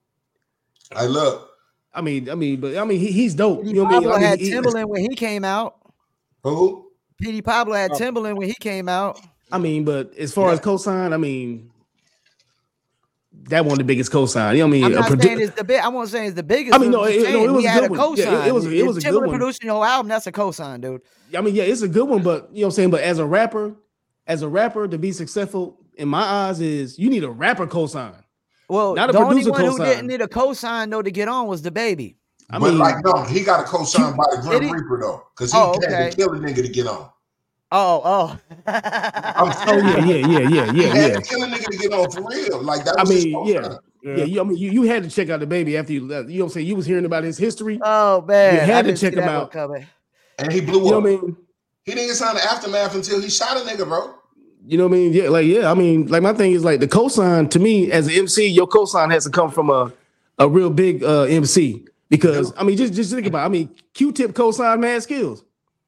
S4: he's dope. You know what I mean?
S3: Pablo had Timberland when he came out.
S5: Who?
S3: P.D. Pablo had Timberland when he came out.
S4: I mean, but as far as cosign, I mean, that one the biggest cosign. You know what I mean?
S3: I'm not saying it's the big. I won't say it's the biggest.
S4: I mean, no, it was
S3: he
S4: a
S3: had
S4: good
S3: a
S4: one.
S3: cosign.
S4: Yeah, it was a good
S3: Timberland
S4: one.
S3: producing your whole album. That's a cosign, dude.
S4: I mean, yeah, it's a good one, but you know what I'm saying. But as a rapper to be successful, in my eyes, is you need a rapper cosign.
S3: Well,
S4: not a
S3: the only
S4: producer
S3: one who
S4: cosign.
S3: didn't need a cosign though to get on was the baby.
S4: I
S5: But
S4: mean,
S5: like, no, he got a cosign by the Grim Reaper though, because he had to kill a nigga to get on.
S3: Oh.
S4: yeah.
S5: He had to kill a nigga to get on for real. Like that was his cosign.
S4: You had to check out the baby after you left. You know what I'm saying? You was hearing about his history.
S3: Oh man,
S4: you had to check him out.
S5: And he blew up.
S4: You know what I mean?
S5: He didn't get signed to Aftermath until he shot a nigga, bro.
S4: You know what I mean? Yeah. I mean, like my thing is like the cosign to me as an MC, your cosign has to come from a real big MC because I mean, just think about it. I mean, Q-Tip cosign Mad Skills.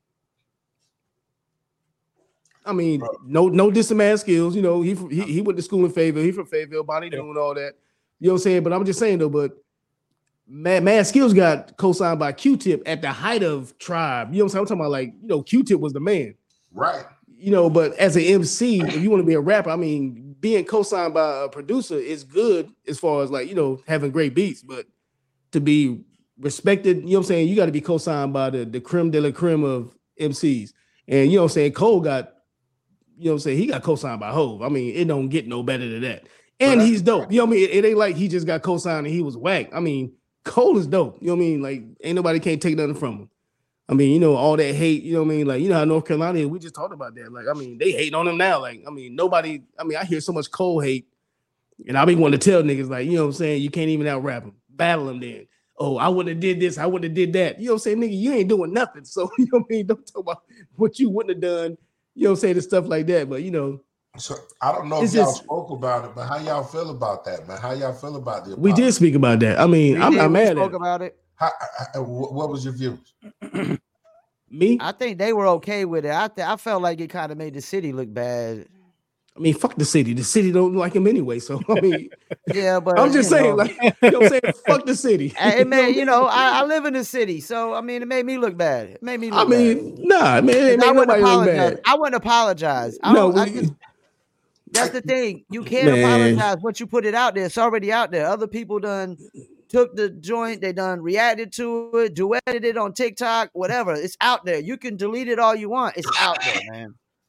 S4: I mean, no dissing Mad Skills. You know, he went to school in Fayetteville. He from Fayetteville, Bonnie doing all that. You know what I'm saying? But I'm just saying though, but Mad Skills got co-signed by Q-Tip at the height of Tribe. You know what I'm saying? I'm talking about like, you know, Q-Tip was the man.
S5: Right.
S4: You know, but as an MC, if you want to be a rapper, I mean, being co-signed by a producer is good as far as like, you know, having great beats, but to be respected, you know what I'm saying? You got to be co-signed by the creme de la creme of MCs. And you know what I'm saying? Cole got, you know what I'm saying? He got co-signed by Hove. I mean, it don't get no better than that. And he's dope. You know what I mean? It ain't like he just got co-signed and he was whack. I mean, Cole is dope. You know what I mean? Like, ain't nobody can't take nothing from him. I mean, you know, all that hate, you know what I mean? Like, you know how North Carolina is, we just talked about that. Like, I mean, they hate on him now. Like, I mean, I hear so much Cole hate, and I be wanting to tell niggas, like, you know what I'm saying? You can't even out-rap him. Battle him then. Oh, I wouldn't have did this. I wouldn't have did that. You know what I'm saying? Nigga, you ain't doing nothing. So, you know what I mean? Don't talk about what you wouldn't have done, you know what I'm saying, and stuff like that. But, you know.
S5: So, I don't know if y'all spoke about it, but how y'all feel about that, man? How y'all feel about the
S4: We did speak about that. I mean, I'm not mad at it.
S3: Spoke about it.
S5: What was your views?
S4: Me?
S3: I think they were okay with it. I felt like it kind of made the city look bad.
S4: I mean, fuck the city. The city don't like him anyway. So I mean,
S3: yeah, but
S4: I'm just saying, like, you know what I'm saying? Fuck the city.
S3: Hey, man, you know, I live in the city, so I mean, it made me look bad. It made me look bad.
S4: Nah, man, it made nobody look bad.
S3: I wouldn't apologize. That's the thing. You can't apologize once you put it out there. It's already out there. Other people done took the joint, they done reacted to it, duetted it on TikTok, whatever. It's out there. You can delete it all you want. It's out there, man.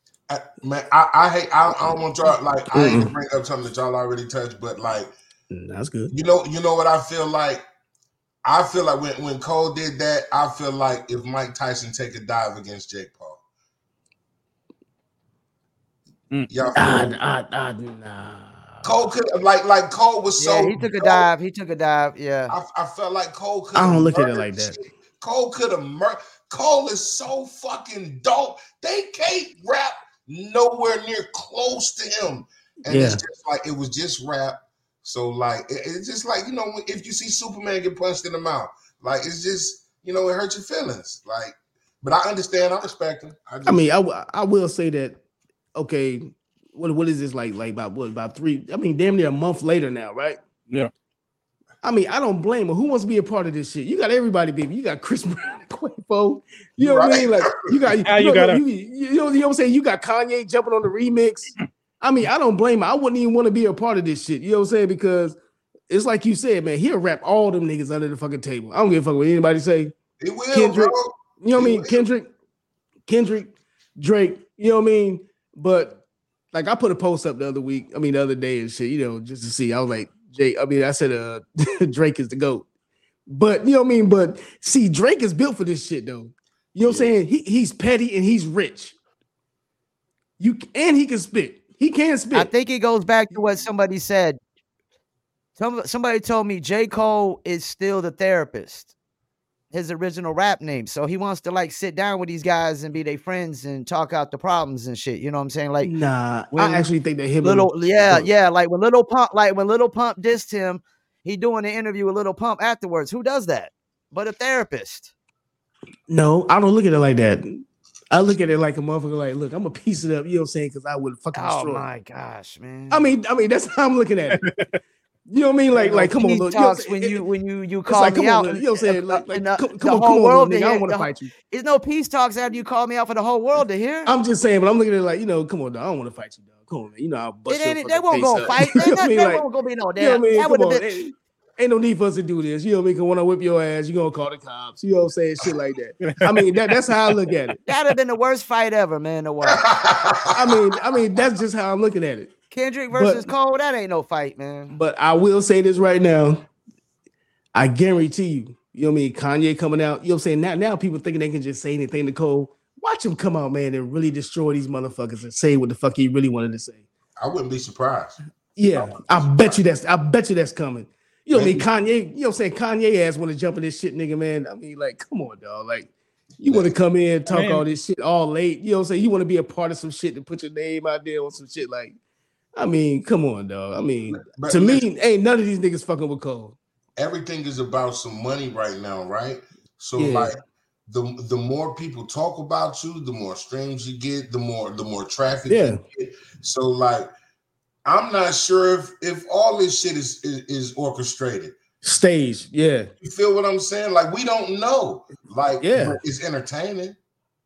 S5: I don't want y'all, like, I ain't to bring up something that y'all already touched, but like,
S4: that's good.
S5: You know what I feel like? I feel like when Cole did that, I feel like if Mike Tyson take a dive against Jake Paul. Yeah,
S4: Nah.
S5: Cole could like Cole was so.
S3: Yeah, he took a dive. He took a dive. Yeah.
S5: I felt like Cole could.
S4: I don't look at it like that.
S5: Cole could have murdered. Cole is so fucking dope. They can't rap nowhere near close to him, and it's just like it was just rap. So like it's just like, you know, if you see Superman get punched in the mouth, like it's just, you know, it hurts your feelings. Like, but I understand, I respect him.
S4: I mean, I will say that. Okay, what is this like about 3? I mean, damn near a month later now, right?
S6: Yeah.
S4: I mean, I don't blame him. Who wants to be a part of this shit? You got everybody, baby. You got Chris Brown, Quavo. You know what I mean? Like you got you know what I'm saying? You got Kanye jumping on the remix. I mean, I don't blame him. I wouldn't even want to be a part of this shit. You know what I'm saying? Because it's like you said, man, he'll rap all them niggas under the fucking table. I don't give a fuck what anybody say.
S5: It will,
S4: Kendrick,
S5: bro.
S4: you know what I mean? Kendrick, Drake, you know what I mean? But like I put a post up the other day and shit, you know, just to see. I was like, I said Drake is the GOAT. But you know what I mean? But see, Drake is built for this shit though. You know what I'm saying? He's petty and he's rich. He can spit. He can spit.
S3: I think it goes back to what somebody said. Somebody told me J. Cole is still the therapist, his original rap name. So he wants to like sit down with these guys and be their friends and talk out the problems and shit. You know what I'm saying? Like,
S4: nah, I actually think that him
S3: like when Little Pump dissed him, he doing an interview with Little Pump afterwards. Who does that but a therapist?
S4: No, I don't look at it like that. I look at it like a motherfucker. Like, look, I'm gonna piece it up. You know what I'm saying? Because I would fucking destroy.
S3: Oh my gosh, man!
S4: I mean, that's how I'm looking at it. You know what I mean? Like, come on, look.
S3: Talks when you call
S4: like,
S3: me out.
S4: You know what I'm saying? Like,
S3: come on, world.
S4: Nigga, I don't want to fight you.
S3: There's no peace talks after you call me out for the whole world to hear.
S4: I'm just saying, but I'm looking at it like, you know, come on, dog. I don't want to fight you, dog. Come on, man. You know, I'll bust your
S3: They won't go fight. They won't go be no damn.
S4: You know what I mean? Ain't no need for us to do this. You know what I mean? Because when I whip your ass, you're going to call the cops. You know what I'm saying? Shit like that. I mean, that's how I look at it.
S3: That'd have been the worst fight ever, man, to watch.
S4: I mean, that's just how I'm looking at it.
S3: Kendrick versus Cole, that ain't no fight, man.
S4: But I will say this right now. I guarantee you, you know what I mean? Kanye coming out, you know what I'm saying? Now people thinking they can just say anything to Cole. Watch him come out, man, and really destroy these motherfuckers and say what the fuck he really wanted to say.
S5: I wouldn't be surprised.
S4: Yeah, I bet you that's coming. You know what I mean? Kanye, you know what I'm saying? Kanye ass want to jump in this shit, nigga, man. I mean, like, come on, dog. Like, you want to come in and talk all this shit all late. You know what I'm saying? You want to be a part of some shit to put your name out there on some shit. Like, I mean, come on, dog. I mean, to me, ain't none of these niggas fucking with Cole.
S5: Everything is about some money right now, right? So like the more people talk about you, the more streams you get, the more traffic you get. So like, I'm not sure if all this shit is orchestrated.
S4: Staged, yeah.
S5: You feel what I'm saying? Like, we don't know. Like, it's entertaining.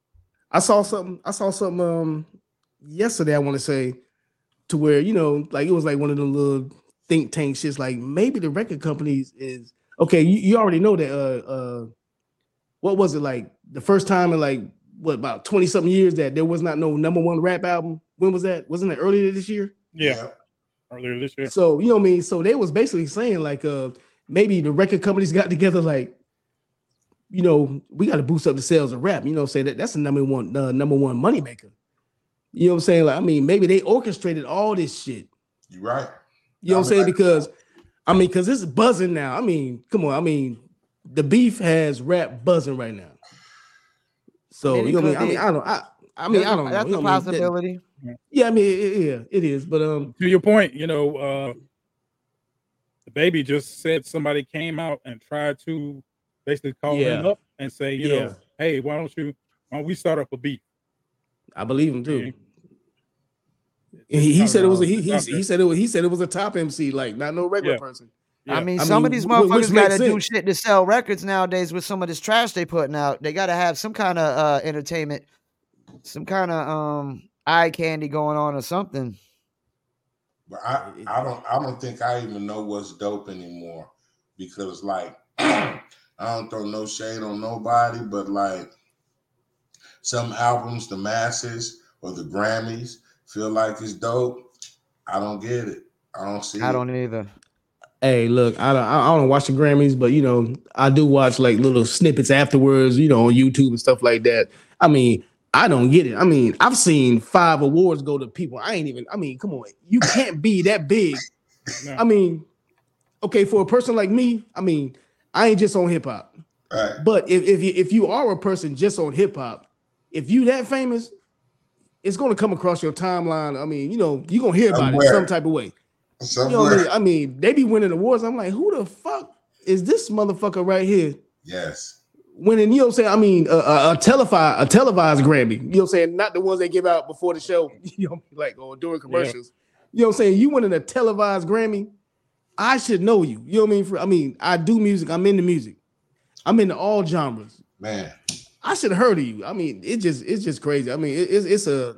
S4: I saw something yesterday, I want to say, to where, you know, like it was like one of the little think tank shits, like maybe the record companies is okay, you already know that what was it, like the first time in like what, about 20 something years that there was not no #1 rap album? When was that? Wasn't it earlier this year?
S6: Yeah. Earlier this year.
S4: So, you know what I mean? So they was basically saying like maybe the record companies got together like, you know, we got to boost up the sales of rap. You know, say that's the number one moneymaker. You know what I'm saying? Like, I mean, maybe they orchestrated all this shit.
S5: You're right.
S4: You know what I'm saying? Because it's buzzing now. I mean, come on. I mean, the beef has rap buzzing right now. So, you know what I mean? I don't know.
S3: That's a possibility.
S4: Yeah, I mean, it is. But
S6: to your point, you know, the baby just said somebody came out and tried to basically call him up and say, you know, hey, why don't we start up a beef?
S4: I believe him too. He said it was he said it was a top MC, like not no regular person.
S3: Yeah. I mean, some of these motherfuckers got to do shit to sell records nowadays with some of this trash they putting out. They got to have some kind of entertainment, some kind of eye candy going on or something.
S5: But I don't think I even know what's dope anymore, because like I don't throw no shade on nobody, but like some albums, the masses or the Grammys feel like it's dope. I don't get it. I don't see it.
S3: I don't either.
S4: Hey, look, I don't watch the Grammys, but you know, I do watch like little snippets afterwards, you know, on YouTube and stuff like that. I mean, I don't get it. I mean, I've seen 5 awards go to people. I mean, come on. You can't be that big.
S6: No.
S4: I mean, okay, for a person like me, I mean, I ain't just on hip hop.
S5: Right.
S4: But if you are a person just on hip hop, if you that famous, it's gonna come across your timeline. I mean, you're gonna hear about it some type of way. You know what I mean? I mean, they be winning awards. I'm like, who the fuck is this motherfucker right here?
S5: Yes.
S4: Winning, you know what I'm saying? I mean, a televised Grammy. You know what I'm saying? Not the ones they give out before the show. Like or during commercials. Yeah. You know what I'm saying? You winning a televised Grammy. I should know you. You know what I mean? I do music. I'm into music. I'm into all genres.
S5: Man,
S4: I should have heard of you. I mean, it's just crazy. I mean, it's a.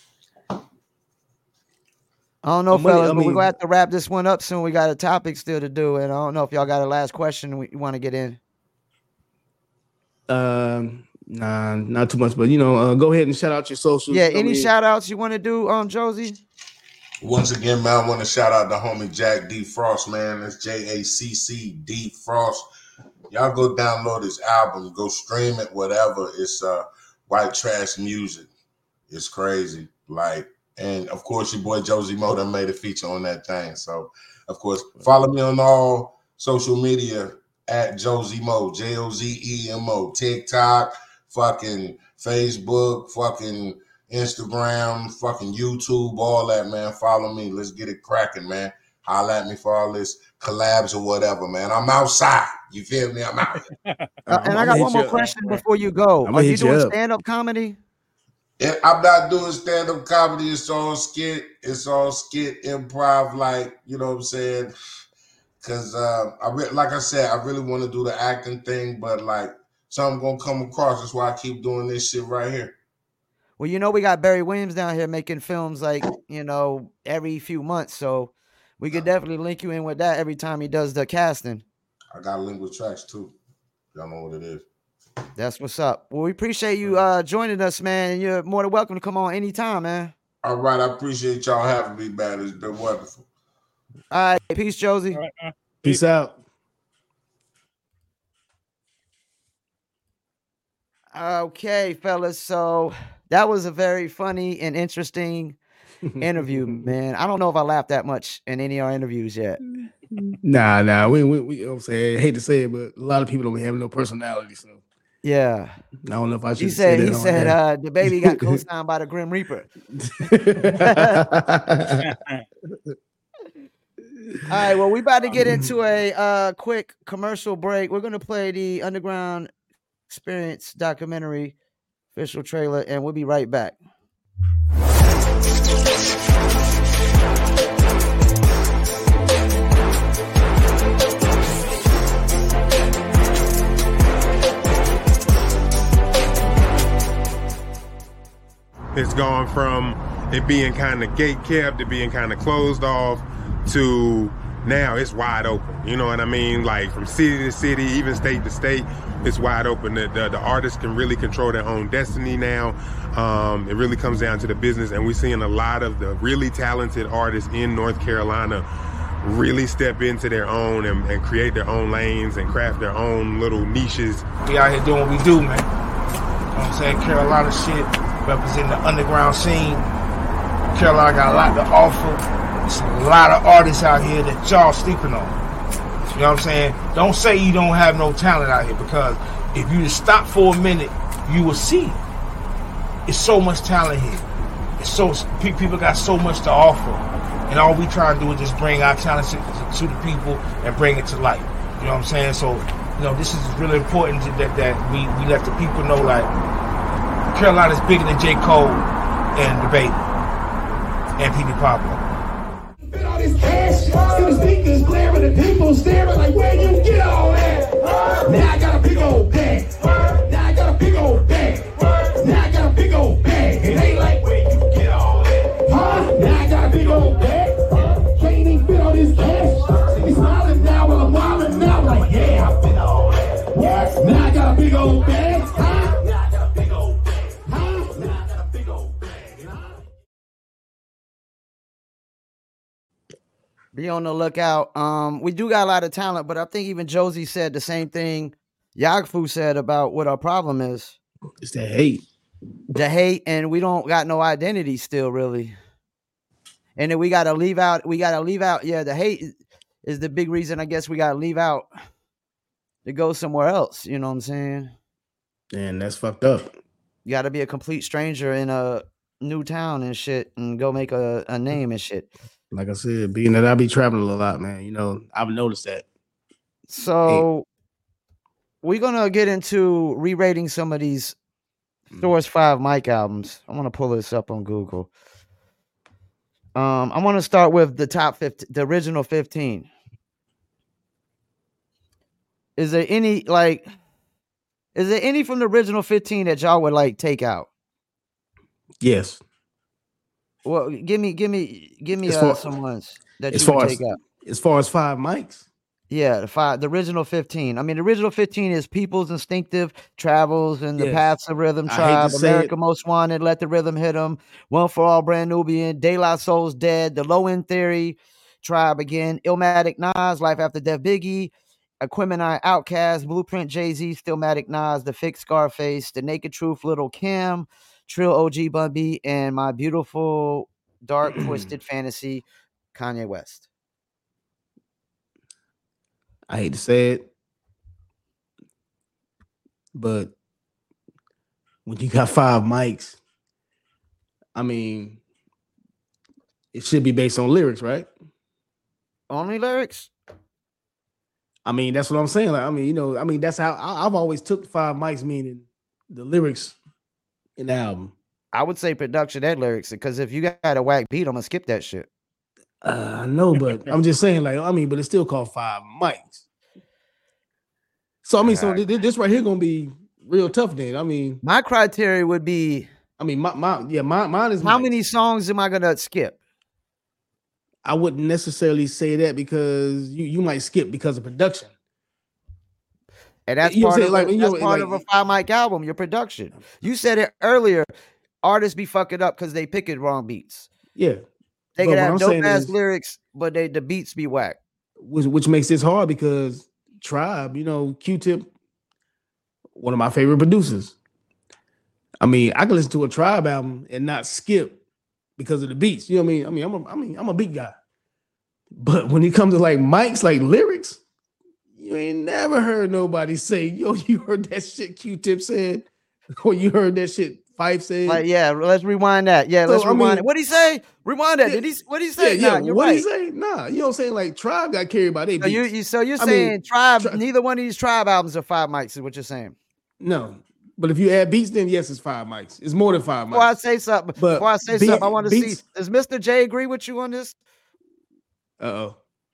S3: I don't know, fellas, but we're gonna have to wrap this one up soon. We got a topic still to do, and I don't know if y'all got a last question we want to get in.
S4: Nah, not too much, but go ahead and shout out your socials.
S3: Yeah, any shout outs you want to do, Josie?
S5: Once again, man, I want to shout out the homie Jack D. Frost, man. That's JACC Frost. Y'all go download his album, go stream it, whatever. It's white trash music. It's crazy. And of course, your boy Josie Mo done made a feature on that thing. So, of course, follow me on all social media at Josie Mo, JOZEMO, TikTok, fucking Facebook, fucking Instagram, fucking YouTube, all that, man. Follow me. Let's get it cracking, man. Holla at me for all this collabs or whatever, man. I'm outside. You feel me? I'm out.
S3: And I got one more question before you go. Are you doing stand-up comedy?
S5: I'm not doing stand-up comedy. It's all skit. It's all skit improv, you know what I'm saying? Because, like I said, I really want to do the acting thing, but, something going to come across. That's why I keep doing this shit right here.
S3: Well, we got Barry Williams down here making films, every few months. So we could definitely link you in with that every time he does the casting.
S5: I got Lingua Tracks, too. Y'all know what it is.
S3: That's what's up. Well, we appreciate you joining us, man. And you're more than welcome to come on anytime, man.
S5: All right. I appreciate y'all having me, man. It's been wonderful.
S3: All right. Peace, Josie.
S6: All right,
S4: Peace out.
S3: Okay, fellas. So that was a very funny and interesting interview, man. I don't know if I laughed that much in any of our interviews yet.
S4: Nah. We you know what I'm saying? I hate to say it, but a lot of people don't have no personality, so.
S3: Yeah.
S4: I don't know if I should
S3: He said the baby got co-signed by the Grim Reaper. All right, well, we about to get into a quick commercial break. We're going to play the Underground Experience documentary official trailer, and we'll be right back.
S7: It's gone from it being kind of gate-kept to being kind of closed off to now it's wide open. You know what I mean? From city to city, even state to state, it's wide open. The artists can really control their own destiny now. It really comes down to the business, and we're seeing a lot of the really talented artists in North Carolina really step into their own and create their own lanes and craft their own little niches.
S8: We out here doing what we do, man. You know what I'm saying? Carolina shit, representing the underground scene. Carolina got a lot to offer. There's a lot of artists out here that y'all sleeping on. You know what I'm saying? Don't say you don't have no talent out here, because if you just stop for a minute, you will see. It's so much talent here. People got so much to offer. And all we try to do is just bring our talent to the people and bring it to life. You know what I'm saying? So, this is really important that we let the people know, Carolina's bigger than J. Cole and the Baby and P.D. Pablo.
S9: All this cash, see the speakers blaring, the people staring like, where you get all that? Now I got a big old bag. Now I got a big old bag. Now I got a big old bag. It ain't like, where you get all that? Now I got a big old bag. Can't even fit all this cash. See me smiling now while I'm wilding now. Like, yeah, I fit all that. Yes, now I got a big old bag. Now I got a big old bag. Now I got a big old bag.
S3: Be on the lookout. We do got a lot of talent, but I think even Josie said the same thing Yagfu said about what our problem is.
S4: It's that hate.
S3: the hate, and we don't got no identity still, really. And then we gotta leave out. Yeah, the hate is the big reason. I guess we gotta leave out to go somewhere else. You know what I'm saying?
S4: And that's fucked up.
S3: You got to be a complete stranger in a new town and shit, and go make a name and shit.
S4: Like I said, being that I be traveling a lot, man, you know, I've noticed that.
S3: So we're gonna get into re-rating some of these Source 5 Mike albums. I want to pull this up on Google. I want to start with the top 50, the original 15. Is there any from the original 15 that y'all would like take out?
S4: Yes.
S3: Well, give me some ones that
S4: as
S3: you would
S4: far
S3: take out.
S4: As far as 5 mics.
S3: Yeah, the original 15. I mean, the original 15 is People's Instinctive, Travels, and the
S4: Yes.
S3: Paths of Rhythm,
S4: I hate
S3: Tribe,
S4: to say
S3: America
S4: it.
S3: Most Wanted, Let the Rhythm Hit 'Em, One for All, Brand Nubian, De La Soul's Dead, The Low End Theory, Tribe Again, Illmatic Nas, Life After Death Biggie, Aquemini Outkast, Blueprint Jay-Z, Stillmatic Nas, The Fix Scarface, The Naked Truth, Little Kim, Trill OG Bun B, and My Beautiful Dark Twisted Fantasy, Kanye West.
S4: I hate to say it, but when you got 5 mics, I mean, it should be based on lyrics, right?
S3: Only lyrics?
S4: I mean, that's what I'm saying. Like, I mean, you know, I mean, that's how I've always took 5 mics, meaning the lyrics in the album.
S3: I would say production and lyrics, because if you got a whack beat, I'm gonna skip that shit.
S4: I know, but I'm just saying, like, I mean, but it's still called 5 mics. So I mean, so this right here gonna be real tough. Then I mean,
S3: my criteria would be,
S4: I mean, mine is
S3: how
S4: mics.
S3: many songs am I gonna skip?
S4: I wouldn't necessarily say that, because you might skip because of production.
S3: And that's
S4: You know what
S3: part
S4: I'm
S3: of
S4: saying?
S3: that's
S4: Like,
S3: part of a 5 mic album, your production. You said it earlier. Artists be fucking up because they picking wrong beats.
S4: Yeah,
S3: They
S4: but
S3: can
S4: what
S3: have
S4: I'm
S3: dope
S4: saying
S3: ass
S4: is-
S3: lyrics, but the beats be whack.
S4: which makes this hard, because Tribe, you know, Q-Tip, one of my favorite producers. I mean, I can listen to a Tribe album and not skip because of the beats. You know what I mean? I'm a beat guy. But when it comes to like mics, like lyrics, you ain't never heard nobody say, yo, you heard that shit Q-Tip said, or you heard that shit Fife said.
S3: Like, yeah, let's rewind that. Yeah, let's
S4: So, I
S3: rewind
S4: mean-
S3: it. What'd he say? Rewind that.
S4: Yeah,
S3: What'd he say?
S4: Yeah,
S3: Nah, you're
S4: what
S3: right.
S4: he say? Nah, you know what I'm saying? Like Tribe got carried by their
S3: So
S4: beats.
S3: you're
S4: I
S3: saying
S4: mean,
S3: Tribe, neither one of these Tribe albums are 5 mics, is what you're saying.
S4: No, but if you add beats, then yes, it's 5 mics. It's more than 5 mics.
S3: Before I say something,
S4: But
S3: I want to see,
S4: beats-
S3: does Mr. J agree with you on this?
S4: Uh-oh.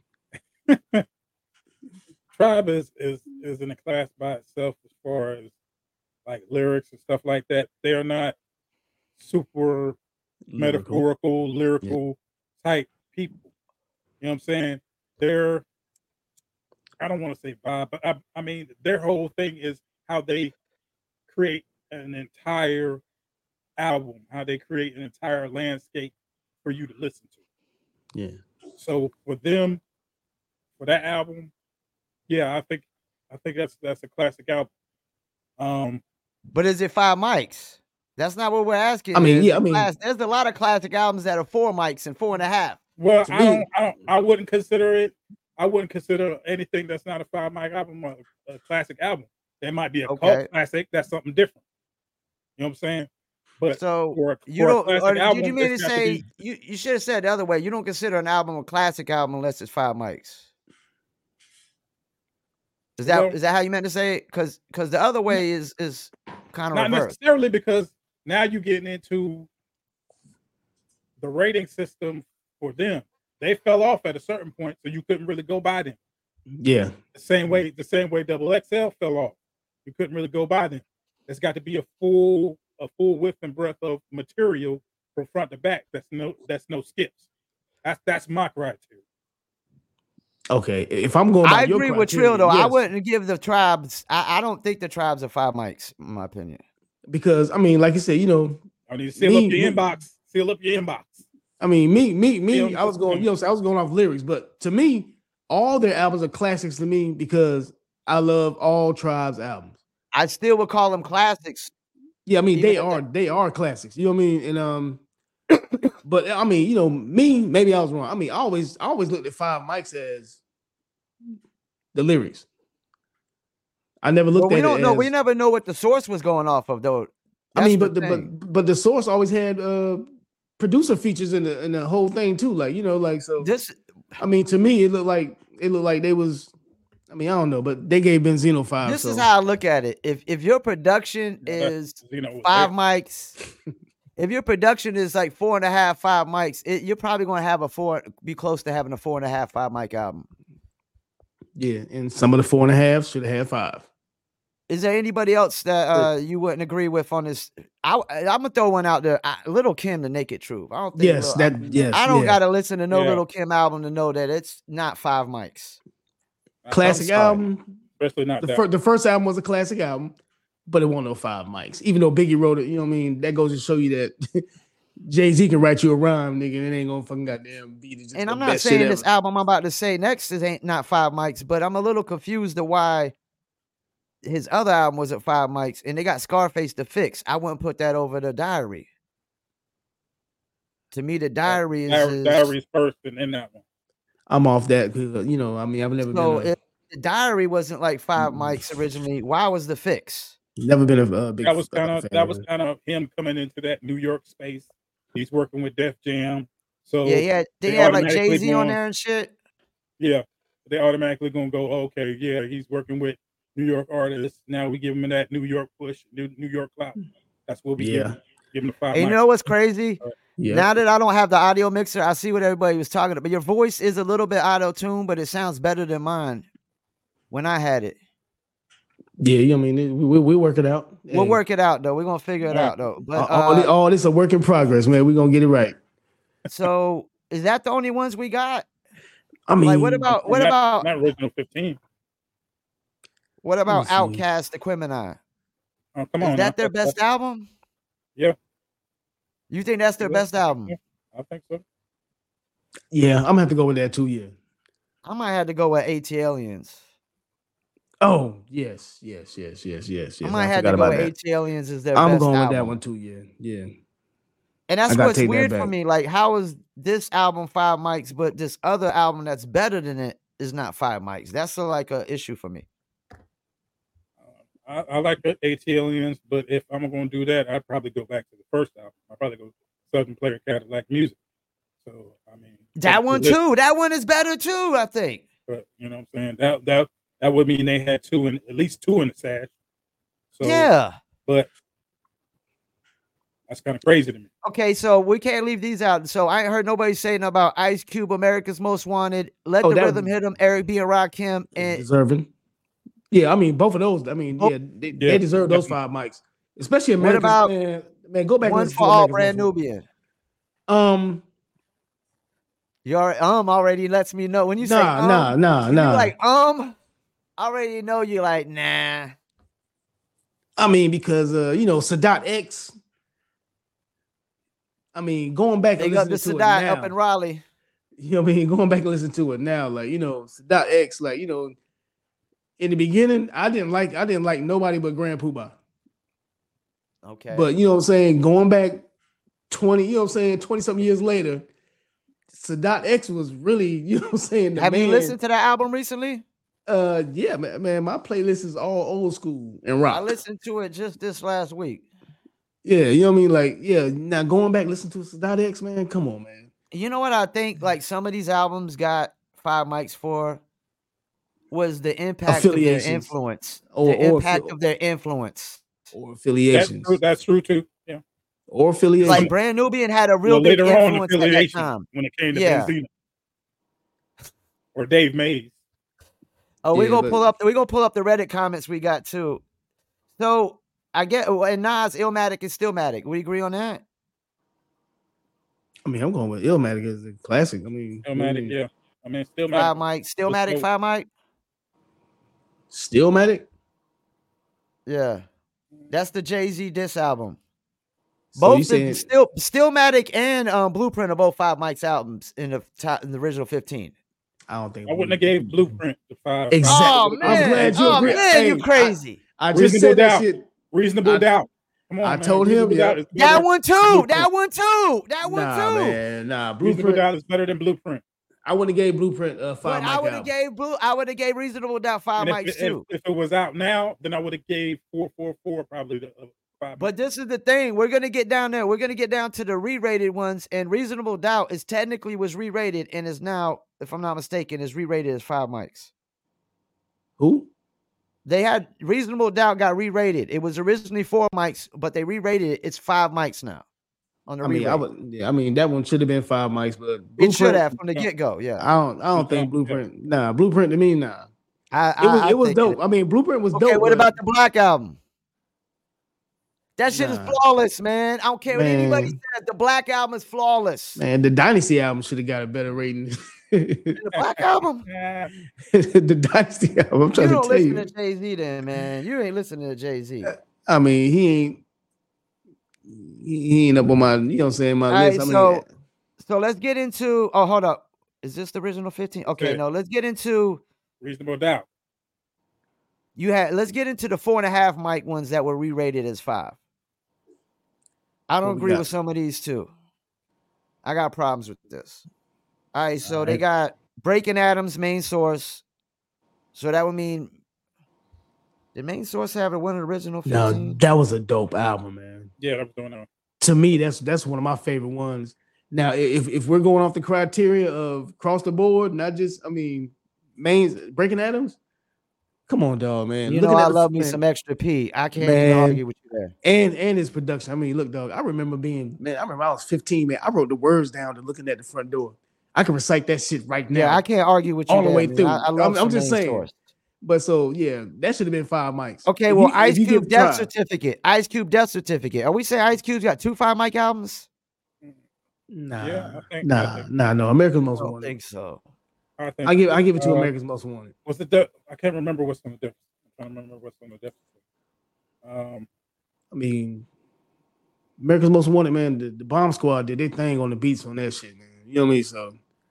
S6: Tribe is in a class by itself as far as like lyrics and stuff like that. They are not super metaphorical, lyrical type people. You know what I'm saying? They're, I don't want to say vibe, but I mean, their whole thing is how they create an entire album, how they create an entire landscape for you to listen to.
S4: Yeah.
S6: So for them, for that album, yeah, I think that's a classic album.
S3: But is it 5 mics? That's not what we're asking.
S4: I mean,
S3: Is
S4: yeah,
S3: it
S4: I mean-
S3: there's a lot of classic albums that are 4 mics and 4.5.
S6: Well,
S4: To me-
S6: I wouldn't consider it. I wouldn't consider anything that's not a 5 mic album a classic album. That might be a
S3: Okay.
S6: cult classic. That's something different. You know what I'm saying? But
S3: So
S6: for
S3: you
S6: a
S3: don't,
S6: classic
S3: or
S6: album,
S3: you mean to
S6: it's got
S3: say,
S6: be-
S3: you should have said the other way. You don't consider an album a classic album unless it's 5 mics. Is that
S6: Well-
S3: how you meant to say it? Because the other way is kind of
S6: not
S3: reversed.
S6: necessarily, because now you're getting into the rating system for them. They fell off at a certain point, so you couldn't really go by them.
S4: Yeah.
S6: The same way Double XL fell off. You couldn't really go by them. There's got to be a full width and breadth of material from front to back. That's no skips. That's my criteria.
S4: Okay. If I'm going by
S3: I
S4: your
S3: agree with
S4: criteria,
S3: Trill though. I
S4: yes.
S3: wouldn't give the Tribes. I don't think the Tribes are 5 mics, in my opinion.
S4: Because I mean, like you said, you know,
S6: I need to seal up your inbox. Seal up your inbox.
S4: I mean, me,
S6: Yeah,
S4: I was going, you know, I was going off lyrics, but to me, all their albums are classics to me because I love all Tribe's albums.
S3: I still would call them classics.
S4: Yeah, I mean
S3: Even
S4: they are classics. You know what I mean? And but I mean, you know, maybe I was wrong. I mean, I always looked at Five Mics as the lyrics. I never looked
S3: we
S4: at
S3: don't
S4: it
S3: know.
S4: as,
S3: We never know what the source was going off of, though.
S4: I mean,
S3: That's
S4: but
S3: the thing.
S4: but the source always had producer features in the whole thing too. Like, you know, like so
S3: This,
S4: I mean, to me, it looked like they was. I mean, I don't know, but they gave Benzino 5.
S3: this
S4: so.
S3: is how I look at it. If your production is Five Mics, if your production is like 4.5, 5 mics, you're probably going to have be close to having a 4.5, 5 mic album.
S4: Yeah, and some of the 4.5 should have had 5.
S3: Is there anybody else that you wouldn't agree with on this? I'm gonna throw one out there. Little Kim, The Naked Truth. I don't think. I don't gotta listen to no Little Kim album to know that it's not 5 mics.
S4: Classic album,
S6: especially not
S4: the first album was a classic album, but it wasn't no 5 mics. Even though Biggie wrote it, you know what I mean. That goes to show you that Jay-Z can write you a rhyme, nigga, and it ain't gonna fucking goddamn beat it.
S3: And I'm not saying this album I'm about to say next ain't not 5 mics, but I'm a little confused to why his other album was at 5 mics and they got Scarface to fix. I wouldn't put that over the Diary. To me, the Diary is
S6: Diary's first in that one.
S4: I'm off that because, you know, I mean, I've never been.
S3: If the Diary wasn't like 5 mics originally, why was the fix?
S4: Never been a big.
S6: That was kind of him coming into that New York space. He's working with Def Jam, so
S3: yeah. They had like Jay-Z on there and shit.
S6: Yeah, they automatically gonna go, okay, yeah, he's working with New York artists. Now we give him that New York push, New York clout. That's what we give him the 5 mics.
S3: You know what's crazy? Now that I don't have the audio mixer, I see what everybody was talking about. But your voice is a little bit auto-tuned, but it sounds better than mine when I had it.
S4: Yeah, I mean, we work it out.
S3: We'll work it out, though. We're going to figure it out, though. But
S4: all this a work in progress, man. We're going to get it right.
S3: So, is that the only ones we got?
S4: I mean,
S3: like, what about
S6: not original 15?
S3: What about Outkast, Aquemini?
S6: Oh, come on.
S3: Is that their best album?
S6: Yeah.
S3: You think that's their best album?
S6: Yeah, I think so.
S4: Yeah, I'm gonna have to go with that too. Yeah,
S3: I might have to go with ATLiens.
S4: Oh yes.
S3: I might have to go with ATLiens as their best
S4: I'm going
S3: album.
S4: with that one too. Yeah.
S3: And that's what's weird for me. Like, how is this album 5 mics, but this other album that's better than it is not 5 mics? That's like an issue for me.
S6: I like the ATLiens, but if I'm going to do that, I'd probably go back to the first album. I'd probably go Southern Player Cadillac Music. So, I mean,
S3: that one too. That one is better too, I think.
S6: But you know what I'm saying? That would mean they had at least two in the stash. So,
S3: yeah.
S6: But that's kind of crazy to me.
S3: Okay, so we can't leave these out. So I ain't heard nobody saying about Ice Cube, America's Most Wanted, Let the Rhythm Hit 'Em, Eric B. and Rakim, and
S4: deserving. Yeah, I mean, both of those. I mean, they deserve those 5 mics, especially America's.
S3: What about
S4: man? Go back.
S3: One for All, Brand Nubian. Your already lets me know when you say
S4: nah.
S3: You're like already know you like nah.
S4: I mean, because you know, Sadat X. I mean, going back and listening to
S3: Sadat
S4: it now,
S3: up in Raleigh.
S4: You know what I mean? Going back and listening to it now, like, you know, Sadat X, like, you know, in the beginning, I didn't like nobody but Grand Poobah.
S3: Okay.
S4: But you know what I'm saying? Going back 20-something years later, Sadat X was really, you know what I'm saying?
S3: Have you listened to that album recently?
S4: Yeah, man, my playlist is all old school and rock.
S3: I listened to it just this last week.
S4: Yeah, you know what I mean? Like, yeah, now going back, listen to Sadat X, man, come on, man.
S3: You know what I think? Like, some of these albums got 5 mics for was the impact of their influence. Of their influence.
S4: Or affiliations.
S6: That's true too. Yeah.
S4: Or affiliations.
S3: Like, Brand Nubian had a real big influence at that time.
S6: When it came to Benzino. Or Dave Mays.
S3: Oh, we're gonna pull up the Reddit comments we got too. So I get, and Nas, Illmatic is Stillmatic. We agree on that?
S4: I mean, I'm going with Illmatic as a classic. I mean,
S6: Illmatic, yeah. I mean, Stillmatic.
S3: 5 mic, Stillmatic, 5 mic.
S4: Stillmatic?
S3: Yeah. That's the Jay-Z diss album.
S4: So
S3: Both Stillmatic and Blueprint are both 5 mics albums in the original 15.
S4: I don't think
S6: I wouldn't have gave Blueprint the 5.
S4: Exactly.
S3: Oh man,
S4: I'm glad you agree.
S3: Man, you crazy.
S4: I just said that shit.
S6: Reasonable Doubt. Come on,
S4: I
S6: man.
S4: told him,
S6: Reasonable Doubt is
S3: That
S6: better
S3: one
S6: than
S3: too.
S6: Blueprint.
S3: That one too. That one
S4: Nah,
S3: too.
S4: man, nah.
S6: Reasonable
S4: Blueprint.
S6: Doubt is better than Blueprint.
S4: I would have gave Blueprint
S3: But
S4: 5
S3: I
S4: mic
S3: would have
S4: album.
S3: gave Reasonable Doubt 5
S6: And
S3: mics too.
S6: if it was out now, then I would have gave 444 probably the 5
S3: But
S6: mics.
S3: this is the thing. We're gonna get down there. We're gonna get down to the re-rated ones, and Reasonable Doubt is technically was re-rated and is now, if I'm not mistaken, is re-rated as 5 mics.
S4: Who?
S3: They had Reasonable Doubt got re-rated. It was originally 4 mics, but they re-rated it. It's 5 mics now. On the
S4: I mean,
S3: re-rate.
S4: I mean, that one should have been 5 mics, but
S3: It should
S4: Blueprint,
S3: have from the get-go. Yeah.
S4: I don't think Blueprint. Nah, Blueprint to me, nah.
S3: I
S4: It was
S3: think
S4: dope. I mean, Blueprint was
S3: Okay,
S4: dope.
S3: what
S4: but-
S3: about the Black album? That shit is
S4: Nah.
S3: flawless, man. I don't care what anybody
S4: Man.
S3: says. The Black album is flawless.
S4: Man, the Dynasty album should have got a better rating.
S3: The Black album?
S4: The Dynasty album. I'm trying
S3: You
S4: to
S3: don't
S4: tell
S3: listen
S4: you.
S3: to Jay-Z then, man. You ain't listening to Jay-Z.
S4: I mean, he ain't up on my, you know what I'm saying, my
S3: All right,
S4: list. I mean,
S3: so let's get into, oh, hold up. Is this the original 15? Okay,
S6: Yeah.
S3: no, let's get into,
S6: Reasonable Doubt.
S3: let's get into the 4.5 mic ones that were re-rated as 5. I don't
S4: What we
S3: agree
S4: got?
S3: with some of these too. I got problems with this. All right, so
S4: All
S3: they
S4: right.
S3: got Breaking Adams, Main Source. So that would mean, did Main Source have a one original 15?
S4: no, that was a dope album, man.
S6: Yeah, that was going on.
S4: To me, that's one of my favorite ones. Now, if we're going off the criteria of across the board, not just, I mean, Breaking Adams, come on, dog, man.
S3: You
S4: Looking
S3: know
S4: at
S3: I
S4: the-
S3: love me
S4: man,
S3: some Extra P. I can't
S4: Man.
S3: even argue with you there.
S4: and his production. I mean, look, dog. I remember I was 15, man. I wrote the words down to looking at the front door. I can recite that shit right now.
S3: Yeah, I can't argue with you
S4: all the
S3: there,
S4: way
S3: man.
S4: through.
S3: I love
S4: I'm
S3: some
S4: just
S3: Main
S4: saying.
S3: Source.
S4: But so yeah, that should have been 5 mics.
S3: Okay,
S4: If
S3: well,
S4: you- if
S3: Ice
S4: you
S3: Cube
S4: give
S3: Death
S4: Prime-
S3: Certificate. Ice Cube Death Certificate. Are we saying Ice Cube's got 2 5 mic albums?
S4: Nah,
S6: Yeah, I think-
S4: no. America's
S3: I
S4: Most
S3: don't
S4: Wanted.
S3: think so.
S6: I think
S4: I give it to
S6: uh,
S4: America's Most Wanted.
S6: Was it I can't remember what's on the difference. I'm trying to remember what's on the difference.
S4: I mean, America's Most Wanted, man. The Bomb Squad did their thing on the beats on that shit, man. You know what I mean? So,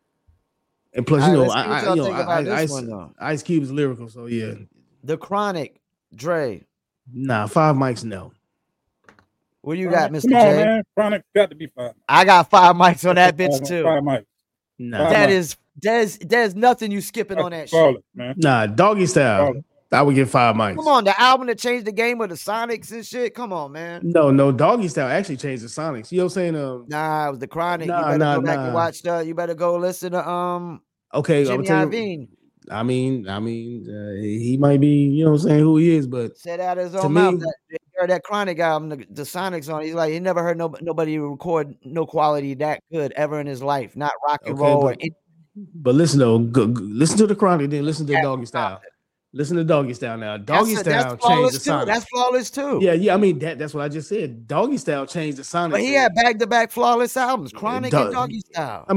S4: and plus,
S3: All
S4: you
S3: right,
S4: know,
S3: let's see what y'all think about this one, though.
S4: Ice Cube is lyrical, so yeah.
S3: The Chronic, Dre.
S4: Nah, 5 mics, no.
S3: What do you got, Mr.
S6: Come on,
S3: J?
S6: man. Chronic got to be 5.
S3: I got 5 mics on that bitch
S6: 5
S3: too.
S6: mics.
S4: Nah,
S3: That is there's nothing you skipping on that shit.
S6: Flawless, man.
S4: nah, Doggy Style.
S6: Flawless.
S4: I would give 5 mics.
S3: Come on, the album that changed the game with the Sonics and shit. Come on, man.
S4: No, Doggy Style actually changed the Sonics. You know what I'm saying?
S3: Nah, it was the Chronic.
S4: Nah,
S3: you better
S4: nah,
S3: go back
S4: nah.
S3: and watch You better go listen to
S4: Okay, I'm
S3: Jimmy
S4: tell you.
S3: Iovine.
S4: I mean, he might be, you know what I'm saying, who he is, but
S3: Said out of his
S4: To
S3: own mouth
S4: me-
S3: that he heard that Chronic album, the Sonics on. He's like, he never heard nobody record no quality that good ever in his life. Not rock and
S4: Okay,
S3: roll or
S4: but- But listen though, listen to the Chronic, then listen to Doggy Style. Listen to Doggy Style now. Doggy Style changed
S3: flawless
S4: the
S3: too.
S4: Sonics.
S3: That's flawless too.
S4: Yeah, I mean that's what I just said. Doggy Style changed the Sonics.
S3: But he had back-to-back flawless albums, Chronic
S4: Dog-
S3: and Doggy Style.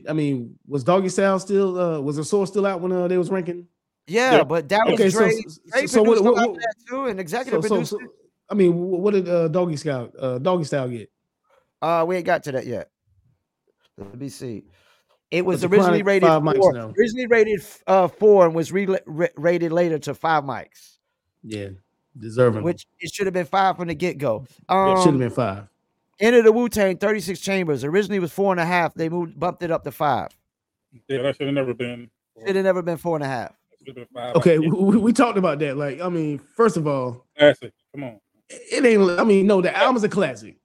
S4: Was Doggy Style still was the Source still out when they was ranking?
S3: Yeah,
S6: Yeah.
S3: but that was
S4: Okay,
S3: Dre.
S4: so
S3: Dre
S4: what-
S3: produced
S4: what-
S3: a lot
S4: what-
S3: of that too, and executive
S4: So,
S3: produced.
S4: I mean, what did Doggy Style get?
S3: We ain't got to that yet. Let me see. It was
S4: But the
S3: originally
S4: Chronic,
S3: rated
S4: 5 mics
S3: 4.
S4: now.
S3: Originally rated 4 and was rated later to 5 mics,
S4: Yeah, deserving.
S3: which it should have been 5 from the get-go.
S4: It should have been 5.
S3: Enter the Wu-Tang, 36 chambers. Originally was 4.5. They bumped it up to 5.
S6: Yeah, that should have never been.
S3: Should have never been 4.5.
S6: Should have been 5.
S4: Okay, we talked about that. Like, I mean, first of all,
S6: Classic. Come on.
S4: it ain't. I mean, no, the album's a classic.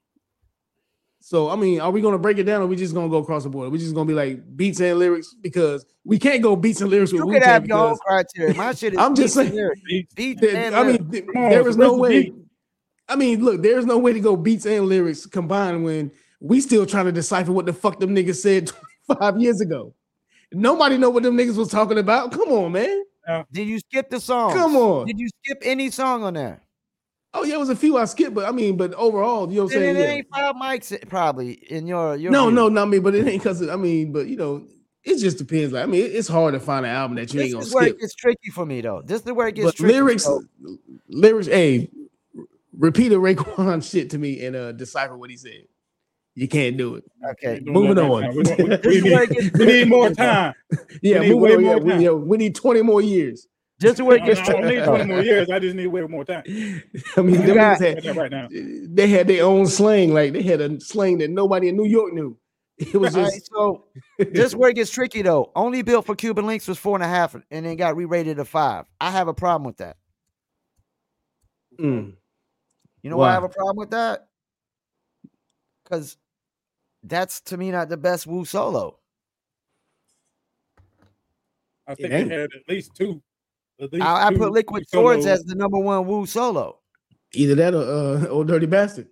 S4: So, I mean, are we gonna break it down, or are we just gonna go across the board? Are we just gonna be like beats and lyrics, because we can't go beats and lyrics with
S3: You could
S4: Wu-Tang
S3: have your own
S4: because
S3: criteria. My shit is
S4: I'm just
S3: beats and
S4: saying-
S3: lyrics. Beats
S4: there-
S3: and
S4: I
S3: lyrics.
S4: mean,
S6: Come on,
S4: there is no
S6: where's the
S4: way.
S6: beat?
S4: I mean, look, there's no way to go beats and lyrics combined when we still trying to decipher what the fuck them niggas said 25 years ago. Nobody know what them niggas was talking about. Come on, man.
S3: Did you skip the song?
S4: Come on.
S3: Did you skip any song on there?
S4: Oh yeah, it was a few I skipped, but I mean, but overall, you know what I'm
S3: Then
S4: saying?
S3: it
S4: Yeah.
S3: ain't 5 mics probably in your
S4: No,
S3: view.
S4: no, not me, but it ain't because I mean, but you know, it just depends. Like, I mean, it's hard to find an album that you
S3: This
S4: ain't gonna
S3: is where
S4: skip.
S3: it gets tricky for me though. This is where it gets
S4: But
S3: tricky.
S4: lyrics,
S3: So,
S4: hey, repeat a Raekwon shit to me and decipher what he said. You can't do it.
S3: okay.
S6: Doing
S4: Moving
S6: that
S4: on.
S6: right now.
S3: This is where it gets
S6: We need
S3: tricky.
S6: more time.
S4: Yeah,
S6: We need
S4: moving
S6: way
S4: on.
S6: more time.
S4: We need 20 more years.
S3: Just to work
S6: I
S3: gets
S6: don't need 20 more
S3: tricky.
S6: years. I just need way more time.
S4: I mean,
S3: You
S4: them
S3: got-
S4: niggas
S6: That right now.
S4: they had their own slang. Like they had a slang that nobody in New York knew. It was
S3: All right,
S4: just
S3: so this where it gets tricky though. Only built for Cuban links was 4.5, and then got re-rated to 5. I have a problem with that.
S4: mm,
S3: You know why I
S4: Why?
S3: have a problem with that? Because that's to me not the best Wu solo.
S6: I think
S4: It
S6: they
S4: ain't.
S6: had at least two.
S3: I
S6: two
S3: put Liquid
S6: solos.
S3: Swords as the number 1 Wu solo.
S4: either that or Old Dirty Bastard.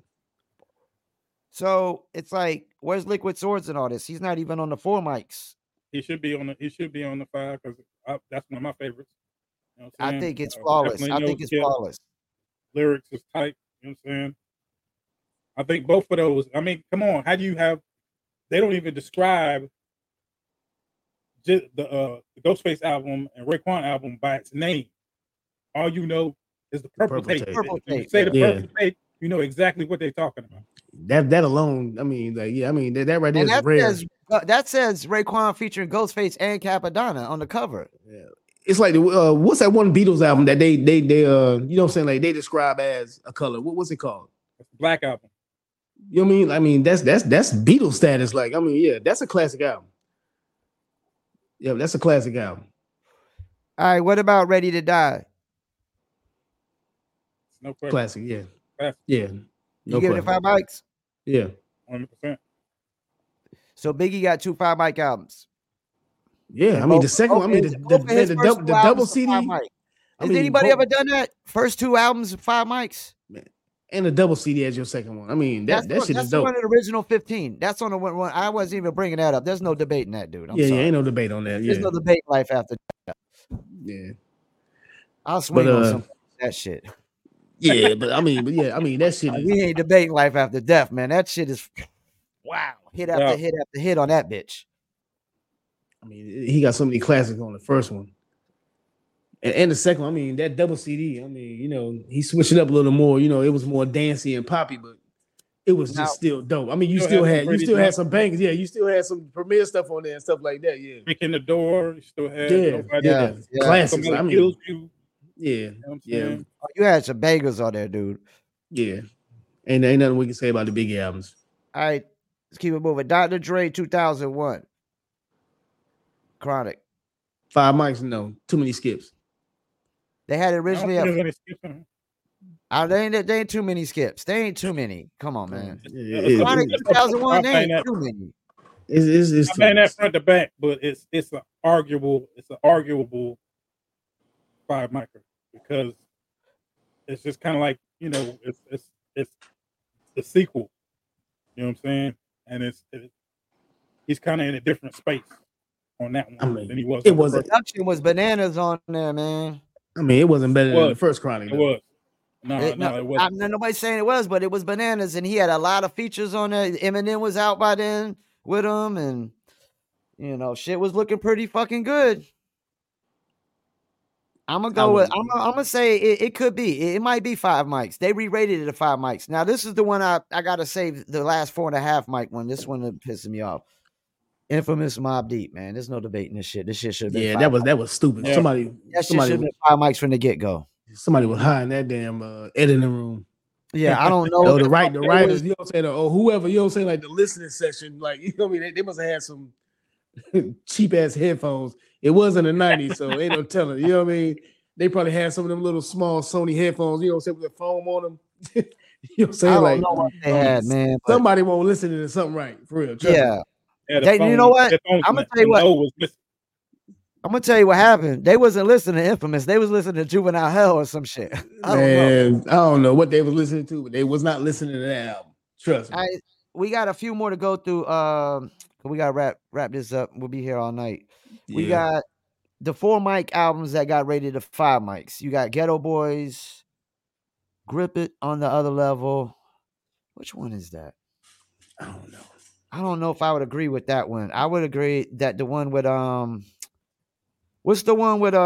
S3: So it's like, where's Liquid Swords in all this? He's not even on the 4 mics.
S6: He should be on the 5 because that's one of my favorites. You know what I'm
S3: I
S6: saying?
S3: think it's flawless.
S6: Definitely
S3: I
S6: no
S3: think it's
S6: skip.
S3: flawless.
S6: Lyrics is tight. You know what I'm saying? I think both of those. I mean, come on. How do you have? They don't even describe the Ghostface album and Raekwon album by its name. All you know is the purple tape.
S3: Purple
S6: If you
S3: tape.
S6: say the
S4: Yeah.
S6: purple tape, you know exactly what they're talking about.
S4: That alone, I mean, like, yeah, I mean that right there
S3: And
S4: is rare.
S3: that says Raekwon featuring Ghostface and Capadonna on the cover.
S4: It's like what's that one Beatles album that they you know what I'm saying, like they describe as a color. What's it called?
S6: It's the Black Album.
S4: You know what I mean? I mean that's Beatles status. Like, I mean, yeah, that's a classic album. Yeah, that's a classic album.
S3: All right, what about Ready to Die?
S6: No question.
S4: Classic, yeah,
S6: Classic.
S4: yeah.
S3: You give it
S4: question.
S3: 5 mics?
S4: Yeah.
S6: 100%.
S3: So Biggie got 2 5 mic albums.
S4: Yeah,
S3: And
S4: I mean
S3: both-
S4: the second
S3: both
S4: one, I mean
S3: his-
S4: the
S3: both of his
S4: the
S3: first
S4: double
S3: two albums
S4: CD.
S3: are 5 mic.
S4: I
S3: Has
S4: mean,
S3: anybody
S4: both-
S3: ever done that? First 2 albums, 5 mics?
S4: and the double CD as your second one. I mean that shit
S3: that's
S4: is
S3: the
S4: dope.
S3: one of the original 15. That's on the one. I wasn't even bringing that up. There's no debating that, dude. I'm
S4: Yeah,
S3: sorry.
S4: ain't no debate on that.
S3: There's
S4: Yeah,
S3: no debate life after death.
S4: yeah,
S3: I'll swing on
S4: But,
S3: some that shit.
S4: yeah. But I mean that shit is.
S3: We ain't debating life after death, man. That shit is wow. Hit after
S6: Yeah.
S3: hit after hit on that bitch.
S4: I mean, he got so many classics on the first one. And the second one, I mean, that double CD, I mean, you know, he switched it up a little more. You know, it was more dancey and poppy, but it was just still dope. I mean, you still had some bangers. Yeah, you still had some Premier stuff on there and stuff like that. Yeah.
S6: Kick in the door. You still had
S4: Yeah. Classics.
S6: Somebody
S4: I mean,
S6: kills you.
S4: yeah.
S6: You know what I'm
S4: Yeah.
S6: saying?
S3: Oh, you had some bangers on there, dude.
S4: Yeah. Ain't nothing we can say about the Biggie albums.
S3: All right, let's keep it moving. Dr. Dre 2001. Chronic.
S4: 5 mics, no. Too many skips.
S3: They had it
S6: I don't
S3: originally
S6: think
S3: up.
S6: there's any skips on it.
S3: They ain't too many skips. They ain't too many. Come on, man.
S6: Chronic
S3: 2001, they ain't too many.
S4: It's
S6: I'm saying that front to back, but it's an arguable 5 micro because it's just kind of like, you know, it's the sequel. You know what I'm saying? And he's kind of in a different space on that one
S4: I mean,
S6: than he was.
S4: it
S6: on the
S4: wasn't.
S6: first.
S3: Production was bananas on there, man.
S4: I mean, it wasn't better
S6: It
S4: than the
S6: was.
S4: first Chronic.
S6: It
S4: though.
S6: was. No, it wasn't.
S3: Nobody's saying it was, but it was bananas, and he had a lot of features on there. Eminem was out by then with him, and you know, shit was looking pretty fucking good. I'm gonna go with. I'm gonna say it could be. It might be 5 mics. They re-rated it to 5 mics. Now this is the one I gotta save the last 4.5 mic one. This one that pisses me off. Infamous Mobb Deep, man. There's no debating this shit. This shit should have been.
S4: Yeah,
S3: 5
S4: that was stupid.
S6: Yeah.
S4: Somebody
S3: That shit should have been 5 mics from the get go.
S4: somebody was hiding that damn editing room.
S3: Yeah, I don't know.
S4: Oh, the writers, you know what I'm saying, or whoever, you know what I'm saying, like the listening section, like, you know what I mean, they must have had some cheap ass headphones. It wasn't the 90s, so ain't no telling. You know what I mean? They probably had some of them little small Sony headphones, you know what I'm saying, with the foam on them. You know what I'm saying?
S3: I don't
S4: Like,
S3: know what they had, man. but-
S4: somebody won't listen to something right, for real. trust me.
S3: Yeah.
S6: Yeah, the
S3: They- you
S6: phone-
S3: know what?
S6: the phone's
S3: I'm gonna
S6: in
S3: tell you
S6: the
S3: what.
S6: nose was missing.
S3: I'm gonna tell you what happened. They wasn't listening to Infamous. They was listening to Juvenile Hell or some shit. I don't know.
S4: Man, I don't know what they was listening to, but they was not listening to that album. Trust me.
S3: We got a few more to go through. We gotta wrap this up. We'll be here all night. We
S4: Yeah.
S3: got the 4 mic albums that got rated to 5 mics. You got Ghetto Boys, Grip It on the other level. Which one is that?
S4: I don't know.
S3: I don't know if I would agree with that one. I would agree that the one with what's the one with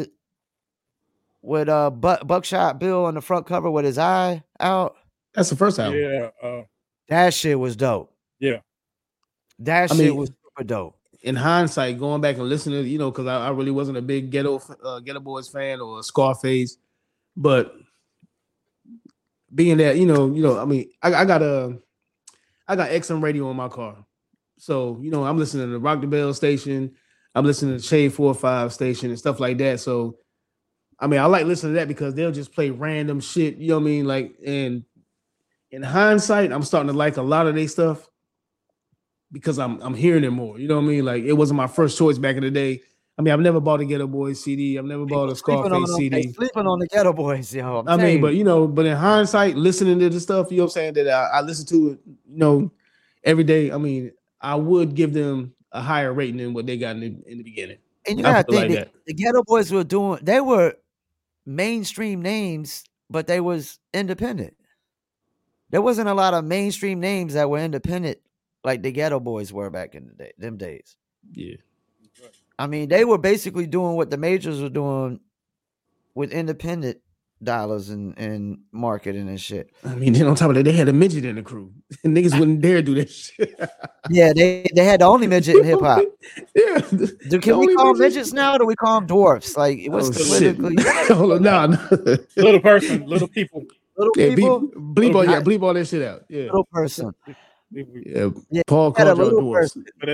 S3: Buckshot Bill on the front cover with his eye out?
S4: That's the first album.
S6: Yeah.
S3: That shit was dope.
S6: Yeah.
S3: That
S4: I
S3: shit
S4: mean,
S3: was super dope.
S4: in hindsight, going back and listening, you know, because I really wasn't a big Ghetto Boys fan or Scarface, but being that, I mean, I got XM radio in my car. So, I'm listening to the Rock the Bell station. I'm listening to Shade 4-5 station and stuff like that. So, I mean, I like listening to that because they'll just play random shit. You know what I mean? Like, and in hindsight, I'm starting to like a lot of their stuff because I'm hearing it more. You know what I mean? Like, it wasn't my first choice back in the day. I mean, I've never bought a Ghetto Boys CD. I've never bought a Scarface CD.
S3: They sleeping on the Ghetto Boys, yo.
S4: I mean, but in hindsight, listening to the stuff, you know what I'm saying, that I listen to it, every day. I mean, I would give them a higher rating than what they got in the beginning.
S3: And you gotta think the Ghetto Boys they were mainstream names, but they was independent. There wasn't a lot of mainstream names that were independent like the Ghetto Boys were back in them days.
S4: Yeah.
S3: I mean, they were basically doing what the majors were doing with independent dollars and marketing and shit.
S4: I mean, then on top of that, they had a midget in the crew. Niggas wouldn't dare do that shit.
S3: Yeah, they had the only midget in hip hop.
S4: Yeah.
S3: Can we call them midgets now, or do we call them dwarfs? Like, it was politically.
S4: No.
S6: Little person, little people.
S3: Little people?
S4: Bleep all that shit out. Yeah.
S3: Little person.
S4: Yeah. Paul called y'all dwarfs.
S6: But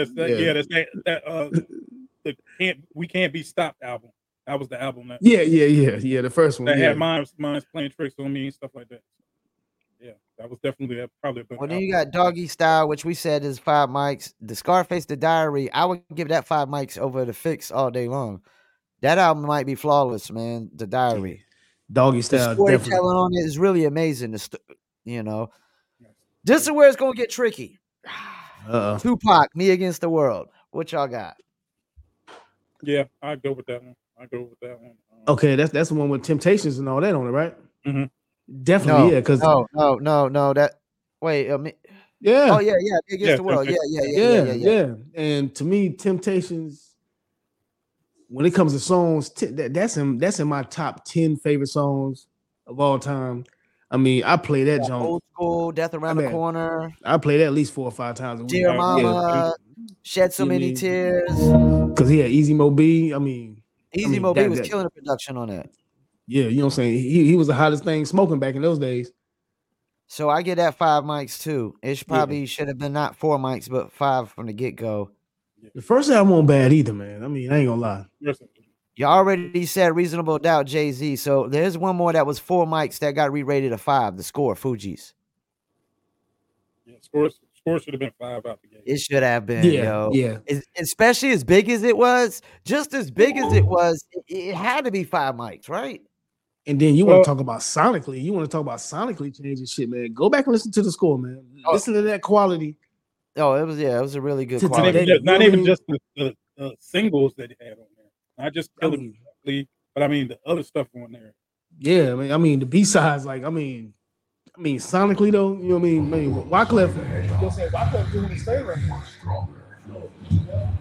S6: We Can't Be Stopped album. That was the album.
S4: Yeah. The first one.
S6: That had Mine's playing tricks on me and stuff like that. Yeah, that was definitely probably a good
S3: then
S6: album.
S3: you got Doggy Style, which we said is 5 mics. The Scarface, The Diary, I would give that 5 mics over The Fix all day long. That album might be flawless, man. The Diary.
S4: Doggy Style.
S3: The storytelling on it is really amazing. This is where it's going to get tricky. Tupac, Me Against the World. What y'all got?
S6: Yeah, I go with that one.
S4: Okay, that's the one with Temptations and all that on it, right?
S6: Mm-hmm.
S4: Definitely, yeah. Because
S3: no. That
S4: yeah.
S3: Oh yeah. Against the World. Yeah.
S4: And to me, Temptations, when it comes to songs, that's in my top 10 favorite songs of all time. I mean, I play that joint.
S3: Old School, Death Around the Corner.
S4: I play that at least 4 or 5 times a week.
S3: Dear Mama, Shed So Many Tears.
S4: Because he had Easy Mo B.
S3: Easy Mo B was killing the production on that.
S4: Yeah, you know what I'm saying? He was the hottest thing smoking back in those days.
S3: So I get that 5 mics too. It probably should have been not 4 mics, but 5 from the get-go.
S4: The first album wasn't bad either, man. I mean, I ain't gonna lie.
S3: You already said Reasonable Doubt, Jay-Z. So there's one more that was 4 mics that got re-rated a 5. The Score, Fugees.
S6: Yeah, Score should have been 5 out the gate.
S3: It should have been,
S4: Yeah.
S3: Especially as big as it was, just as big as it was, it had to be 5 mics, right?
S4: And then you want to talk about sonically. You want to talk about sonically changing shit, man. Go back and listen to the Score, man. Listen to that quality.
S3: Oh, it was a really good quality.
S6: Not even just the singles that they had on there. Not just Killer Be, but I mean the other stuff on there.
S4: Yeah, I mean the B-sides, like I mean sonically though, you know what I mean? Wyclef doing his thing right now.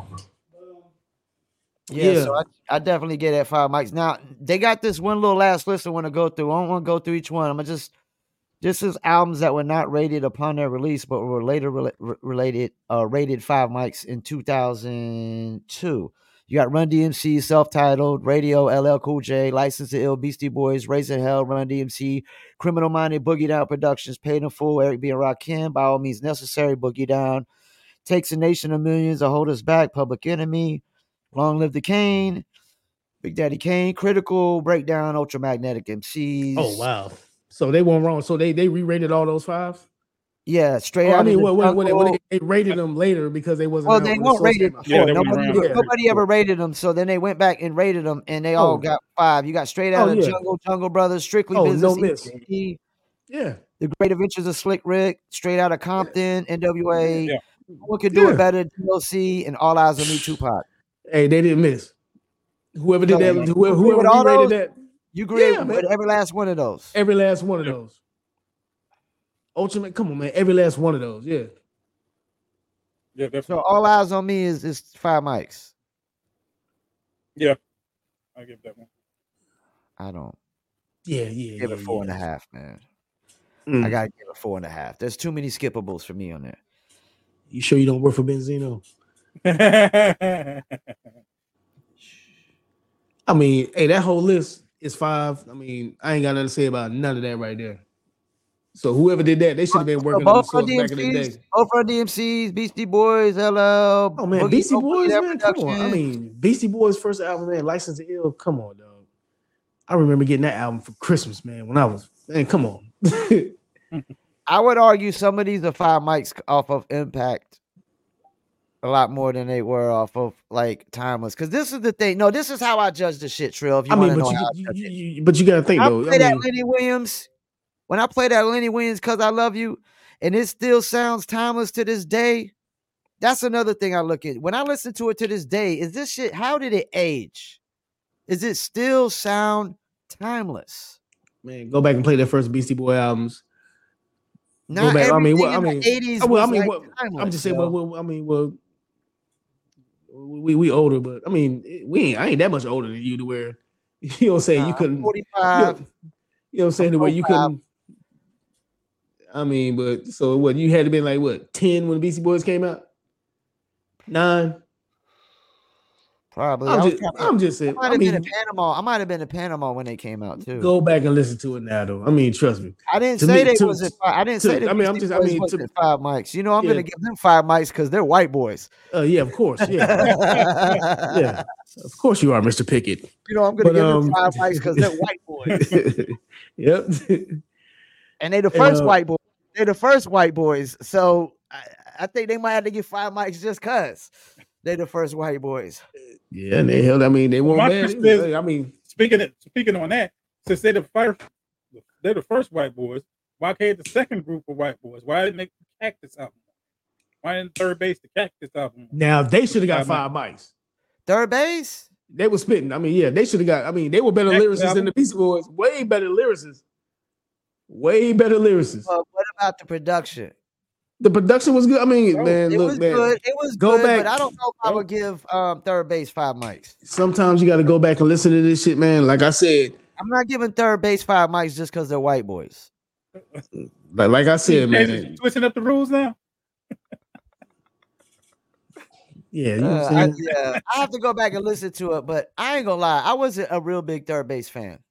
S3: Yeah, so I definitely get that 5 mics. Now they got this one little last list I want to go through. I don't want to go through each one. I'm gonna this is albums that were not rated upon their release, but were later rated 5 mics in 2002. You got Run DMC, Self-Titled, Radio, LL Cool J, License to Ill, Beastie Boys, Raising Hell, Run DMC, Criminal Minded, Boogie Down Productions, Paid in Full, Eric B. and Rakim, By All Means Necessary, Boogie Down, Takes a Nation of Millions to Hold Us Back, Public Enemy, Long Live the Kane, Big Daddy Kane, Critical, Breakdown, Ultramagnetic MCs.
S4: Oh, wow. So they weren't wrong. So they re-rated all those 5s?
S3: Yeah, straight out.
S4: I mean, when they rated them later because they wasn't.
S3: Well, they weren't rated before. Nobody ever rated them. So then they went back and rated them, and they all got 5. You got Straight Out of Jungle Brothers, Strictly Business.
S4: No miss.
S3: Yeah. The Great Adventures of Slick Rick, Straight Outta Compton, NWA. Yeah. What Could Do It Better, DLC, and All Eyes on Me, Tupac.
S4: Hey, they didn't miss. Whoever did that, whoever rated that.
S3: You agree with every last one of those?
S4: Every last one of those. Ultimate, come on, man. Every last one of those, yeah.
S6: Yeah, definitely.
S3: So All Eyes on Me is 5 mics.
S6: Yeah. I give that one.
S3: I don't.
S4: Yeah.
S3: Give it 4.5, man. I gotta give it 4.5. There's too many skippables for me on there.
S4: You sure you don't work for Benzino? I mean, hey, that whole list is 5. I mean, I ain't got nothing to say about none of that right there. So whoever did that, they should have been working on the
S3: both for
S4: source back in the day.
S3: DMCs, both for DMCs, Beastie Boys, LL.
S4: Oh man,
S3: Boogie
S4: Beastie
S3: Boogie,
S4: Boys,
S3: that
S4: man, come on. I
S3: production.
S4: mean, Beastie Boys' first album, man, License to Ill. Come on, dog. I remember getting that album for Christmas, man. When I was, man, come on.
S3: I would argue some of these are 5 mics off of Impact a lot more than they were off of like Timeless. Because this is the thing. No, this is how I judge the shit, Trill. If you want to know how I judge it.
S4: But you got to think though.
S3: When I play that Lenny Williams, "Cause I Love You," and it still sounds timeless to this day. That's another thing I look at. When I listen to it to this day, is this shit, how did it age? Is it still sound timeless?
S4: Man, go back and play their first Beastie Boy albums.
S3: Not
S4: go back.
S3: in the 80s.
S4: I'm just saying. We older, but I mean, I ain't that much older than you to where you know what I'm saying. You couldn't
S3: 45.
S4: You know what I'm saying, the way you couldn't. I mean, but so what? You had to be like what 10 when the Beastie Boys came out? 9.
S3: Probably.
S4: I'm just saying.
S3: I might have been in Panama when they came out too.
S4: Go back and listen to it now, though. I mean, trust me.
S3: I didn't say they wasn't. I didn't say that. Wasn't 5 mics. You know, I'm gonna give them 5 mics because they're white boys.
S4: Yeah, of course. Yeah, yeah. Of course you are, Mr. Pickett.
S3: You know, I'm gonna give them 5 mics because they're white boys.
S4: Yep.
S3: And they the first white boys. They're the first white boys. So I think they might have to get 5 mics just cause they're the first white boys.
S4: Yeah, and they held. I mean, they weren't bad. I mean,
S6: speaking on that, since they're the first white boys, why can't the second group of white boys? Why didn't they the Cactus album? Why didn't Third Base the Cactus album?
S4: Now they should have got 5 mics.
S3: Third Base?
S4: They were spitting. I mean, yeah, they should have got. I mean, they were better lyricists than the Beastie Boys. Way better lyricists. Way better lyricists.
S3: Well, what about the production?
S4: The production was good. I mean, man, look, man.
S3: It was good, but I don't know if I would give Third Base 5 mics.
S4: Sometimes you got to go back and listen to this shit, man. Like I said,
S3: I'm not giving Third Base 5 mics just because they're white boys.
S4: Like I said, man.
S6: Switching up the rules now.
S4: Yeah, you know what I'm saying?
S3: I have to go back and listen to it, but I ain't gonna lie, I wasn't a real big Third Base fan.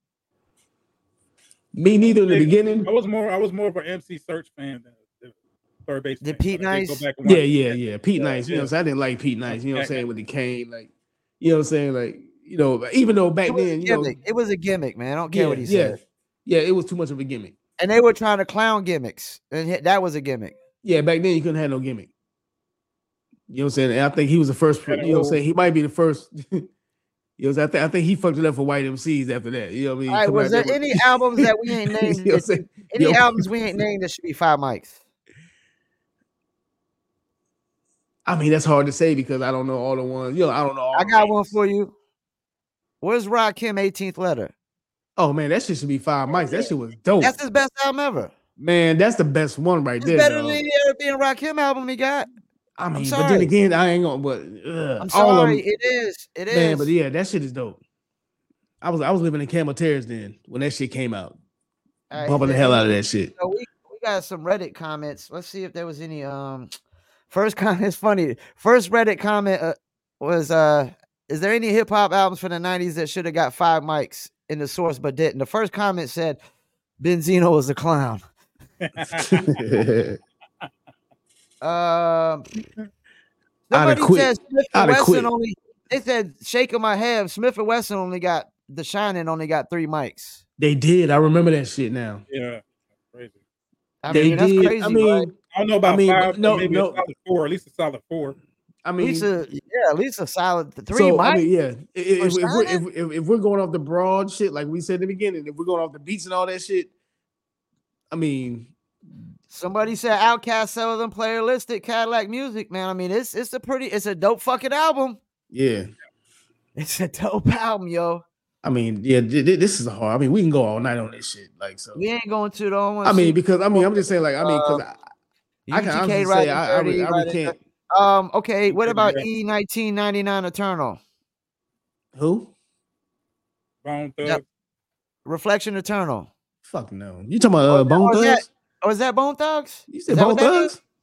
S4: Me neither in the beginning.
S6: I was more of an MC Search fan than Third Base.
S3: Did Pete Nice?
S4: Yeah. Pete Nice. You know, so I didn't like Pete Nice. You know what I'm saying? With the cane, like, you know what I'm saying? Like, you know, even though back then, you know,
S3: it was a gimmick, man. I don't care what he said.
S4: Yeah, it was too much of a gimmick.
S3: And they were trying to clown gimmicks, and that was a gimmick.
S4: Yeah, back then you couldn't have no gimmick. You know what I'm saying? And I think he was the first. You know what I'm saying? He might be the first. You know, I think he fucked it up for white MCs after that. You know what I mean?
S3: All right, was there any albums that we ain't named? You know any albums we ain't named that should be 5 mics?
S4: I mean, that's hard to say because I don't know all the ones. You know, I don't know.
S3: I got one for you. Where's Rakim 18th Letter?
S4: Oh man, that shit should be 5 mics. That shit was dope.
S3: That's his best album ever.
S4: Man, that's the best one right there.
S3: It's better than any Arabian Rakim album he got.
S4: I mean, but then again, I ain't gonna. But
S3: I'm sorry, it is. It is.
S4: Man, but yeah, that shit is dope. I was living in Camel Terrace then when that shit came out. Bumping the hell out of that shit.
S3: So we got some Reddit comments. Let's see if there was any. First comment is funny. First Reddit comment was is there any hip hop albums from the 90s that should have got 5 mics in the source but didn't? The first comment said Benzino was a clown. Somebody said Smith and Wesson only. They said shaking my head. Smith and Wesson only got The Shining only got 3 mics.
S4: They did. I remember that shit now.
S6: Yeah, crazy.
S3: I mean, that's crazy.
S4: I mean,
S3: right?
S6: I don't know about 5. No, maybe a solid 4. At least a solid 4.
S4: I mean,
S3: at least a solid 3 mics.
S4: I mean, yeah. If we're going off the broad shit, like we said in the beginning, if we're going off the beats and all that shit, I mean.
S3: Somebody said Outkast sells them playlistic Cadillac Music, man. I mean, it's a dope fucking album.
S4: Yeah.
S3: It's a dope album, yo.
S4: I mean, yeah, this is a hard. I mean, we can go all night on this shit. Like, so
S3: we ain't going to though.
S4: I mean, because I'm just saying, like, I mean, because I can honestly say I really can't.
S3: Okay, what about E1999 Eternal?
S4: Who?
S6: Bone Thugs.
S3: Yep. Reflection Eternal.
S4: Fuck no. You talking about Bone Thugs?
S3: Was that Bone Thugs?
S4: You said Bone Thugs?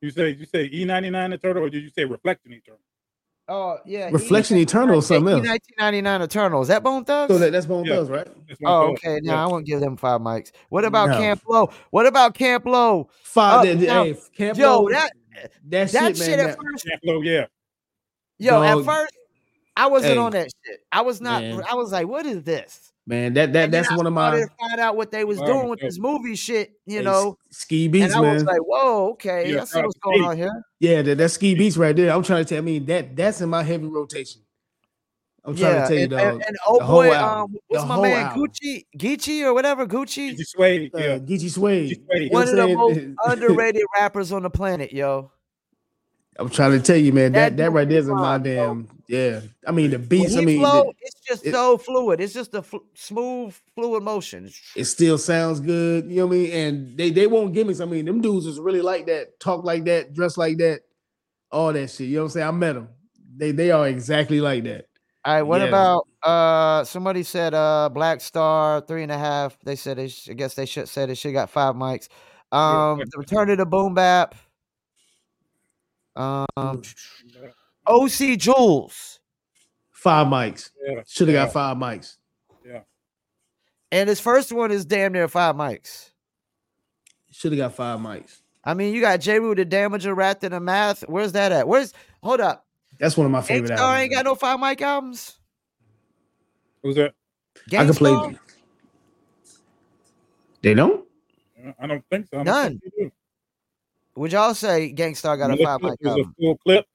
S6: You say E99 Eternal, or did you say Reflection Eternal?
S3: Oh yeah,
S4: Reflection Eternal or something else.
S3: 1999 Eternal. Is that Bone Thugs?
S4: So that's Bone Thugs, right?
S3: Oh, okay. Now I won't give them 5 mics. What about Camp Low? What about Camp Low?
S4: Camp Low. That shit, man.
S3: At first,
S6: Camp Low, yeah.
S3: Yo,
S4: Dog.
S3: at first, I wasn't on that shit. I was not.
S4: Man.
S3: I was like, what is this?
S4: Man, that's one of my.
S3: To find out what they was doing with this movie shit, you know.
S4: Ski Beats,
S3: and I
S4: man.
S3: was like, whoa, okay,
S6: Yeah,
S3: I see what's going on here.
S4: Yeah, that's Ski Beats right there. I'm trying to tell. I mean, that's in my heavy rotation. I'm trying to tell you, dog.
S3: And oh boy, what's
S4: The
S3: my
S4: whole
S3: man,
S4: album.
S3: Geechee or whatever, Gucci?
S6: Geechee Suede, yeah.
S4: Geechee Suede. You know
S3: One
S4: what
S3: of
S4: I'm
S3: the most
S4: saying?
S3: underrated rappers on the planet, yo.
S4: I'm trying to tell you, man. That
S3: dude
S4: right there is
S3: is
S4: in my
S3: fine,
S4: damn. Yeah, I mean the beats.
S3: When
S4: I
S3: he
S4: mean,
S3: flow, it's just so fluid. It's just a smooth, fluid motion.
S4: it still sounds good. You know what I mean? And they won't give me. I mean, them dudes is really like that, talk like that, dress like that, all that shit. You know what I'm saying? I met them. They are exactly like that.
S3: All right, what
S4: Yeah.
S3: about somebody said Black Star 3.5. They said I guess they should said it should got 5 mics. The Return of the Boom Bap. OC Jules.
S4: 5 mics.
S6: Yeah.
S4: Should have got 5 mics.
S6: Yeah.
S3: And his first one is damn near 5 mics.
S4: Should have got 5 mics.
S3: I mean, you got J. Rue, the Damager, Rat to the Math. Where's that at? Hold up.
S4: That's one of my favorite
S3: Gangstar
S4: albums.
S3: ain't got no 5 mic albums.
S6: Who's that?
S4: I can play.
S3: Gangstar?
S4: They don't?
S6: I don't think so. I don't
S3: None.
S6: think they do.
S3: Would y'all say Gangstar got a 5 mic
S6: There's
S3: album?
S6: a full clip.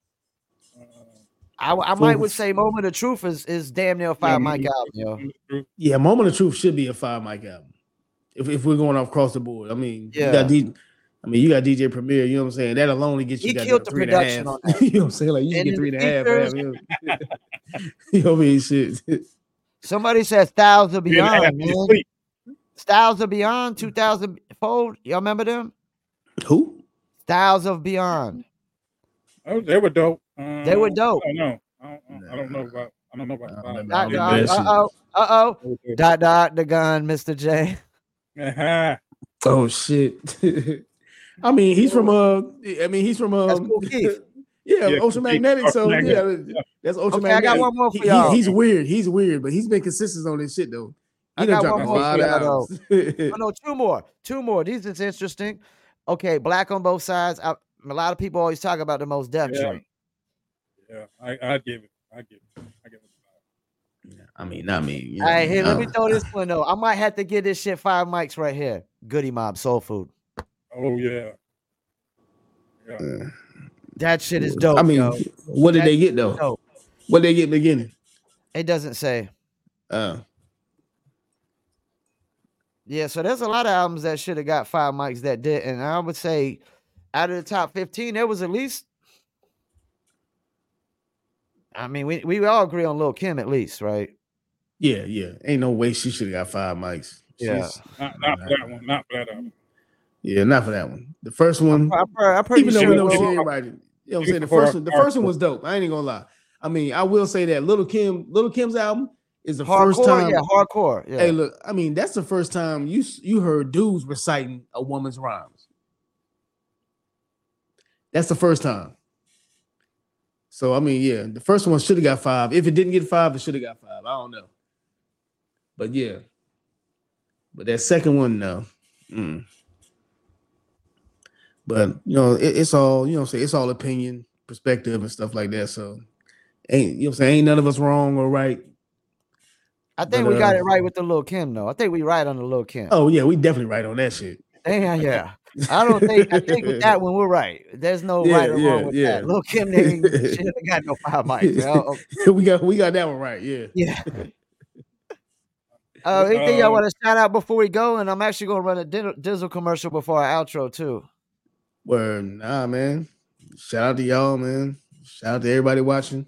S3: I might would say Moment of Truth is damn near a 5 mic album, yo.
S4: Yeah, Moment of Truth should be a 5 mic album. If we're going across the board. I mean,
S3: Yeah.
S4: you got DJ Premier, you know what I'm saying? That alone to get you
S3: He
S4: got
S3: killed the
S4: 3.5.
S3: production on that.
S4: You know what I'm saying? Like you should
S3: And
S4: get
S3: in the
S4: 3.5. You know what I mean? Shit.
S3: Somebody said Styles of
S6: Yeah,
S3: Beyond,
S6: I
S3: man.
S6: sleep.
S3: Styles of Beyond 2004. Y'all remember them?
S4: Who?
S3: Styles of Beyond.
S6: Oh, they were dope.
S3: They were dope.
S6: I don't know. I don't know about. I don't know about the vibe.
S4: I remember that shit.
S3: Uh-oh. Dot the gun, Mr. J.
S6: Uh-huh.
S4: Oh shit. I mean, he's from
S3: That's Cool Keith.
S4: yeah,
S6: Yeah,
S4: Ocean
S6: Cool Keith.
S4: Magnetic. So
S6: Ocean Magnetic.
S4: yeah, that's Ocean
S3: Okay, I
S4: Magnetic.
S3: got one more for y'all.
S4: He's weird. He's weird, but he's been consistent on this shit though.
S3: I
S4: He done
S3: got
S4: dropped
S3: one
S4: a
S3: more
S4: lot
S3: for
S4: of
S3: y'all,
S4: albums.
S3: Oh, no, two more. These is interesting. Okay, Black on Both Sides. A lot of people always talk about the Most Def
S6: Yeah.
S3: joint.
S6: Yeah, I give it.
S4: I mean, not me. You
S3: All right, here, let me
S4: know.
S3: throw this one though. I might have to give this shit 5 mics right here. Goody Mob, Soul Food.
S6: Oh yeah.
S3: That shit is dope.
S4: I mean,
S3: yo.
S4: what did
S3: That
S4: they get though?
S3: dope.
S4: What did they get in the beginning?
S3: It doesn't say. Yeah, so there's a lot of albums that should have got 5 mics that did, and I would say out of the top 15, there was at least. I mean, we all agree on Lil' Kim at least, right?
S4: Yeah. Ain't no way she should have got 5 mics.
S3: Yeah.
S6: Not for that one. Not for that album.
S4: Yeah, not for that one. The first one,
S3: I'm pretty
S4: even though we know she
S3: sure.
S4: ain't right. You know what I'm saying? The first one was dope. I ain't even gonna lie. I mean, I will say that Little Kim's album is the first time.
S3: Yeah, hardcore. Yeah.
S4: Hey, look, I mean, that's the first time you heard dudes reciting a woman's rhymes. That's the first time. So I mean, yeah, the first one should have got 5. If it didn't get 5, it should have got 5. I don't know. But yeah. But that second one, no. But you know, it's all, you know what I'm saying, it's all opinion, perspective, and stuff like that. So ain't, you know what I'm saying, ain't none of us wrong or right.
S3: I think we got it right with the Lil' Kim, though. I think we right on the Lil' Kim.
S4: Oh yeah, we definitely right on that shit.
S3: Yeah. I think with that one we're right. There's no right or wrong with that. Lil' Kim should have got no 5 mics. Yo.
S4: we got that one right. Yeah.
S3: Yeah. Anything y'all want to shout out before we go? And I'm actually going to run a Dizzle commercial before our outro too.
S4: Well, nah, man. Shout out to y'all, man. Shout out to everybody watching.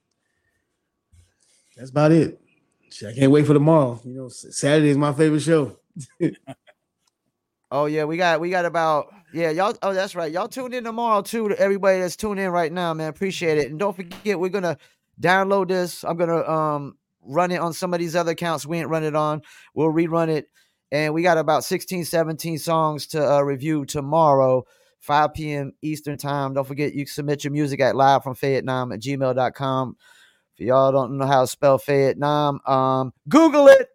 S4: That's about it. Shit, I can't wait for tomorrow. You know, Saturday is my favorite show.
S3: Oh yeah, we got about y'all. Oh, that's right. Y'all tune in tomorrow too. To everybody that's tuned in right now, man, appreciate it. And don't forget, we're gonna download this. I'm gonna run it on some of these other accounts we ain't run it on. We'll rerun it, and we got about 16, 17 songs to review tomorrow 5 p.m. Eastern time. Don't forget, you can submit your music at livefromvietnam@gmail.com. If y'all don't know how to spell Vietnam, Google it.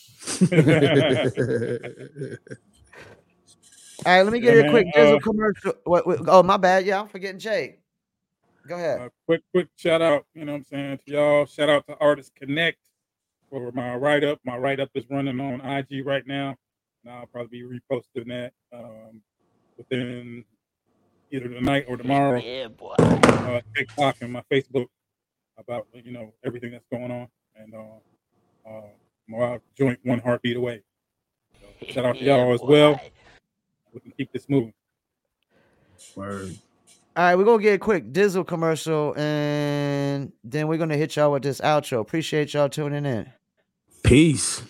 S3: All right, let me get a quick Dizzle commercial. Oh, my bad. Yeah, I'm forgetting Jay. Go ahead.
S6: Quick shout out, you know what I'm saying, to y'all. Shout out to Artists Connect for my write-up. My write-up is running on IG right now. And I'll probably be reposting that within either tonight or tomorrow.
S1: Yeah, boy.
S6: TikTok and my Facebook about, you know, everything that's going on. And my joint One Heartbeat Away. So shout out to y'all as well. We can keep this moving.
S4: Word.
S3: All right, we're going to get a quick Dizzle commercial, and then we're going to hit y'all with this outro. Appreciate y'all tuning in.
S4: Peace.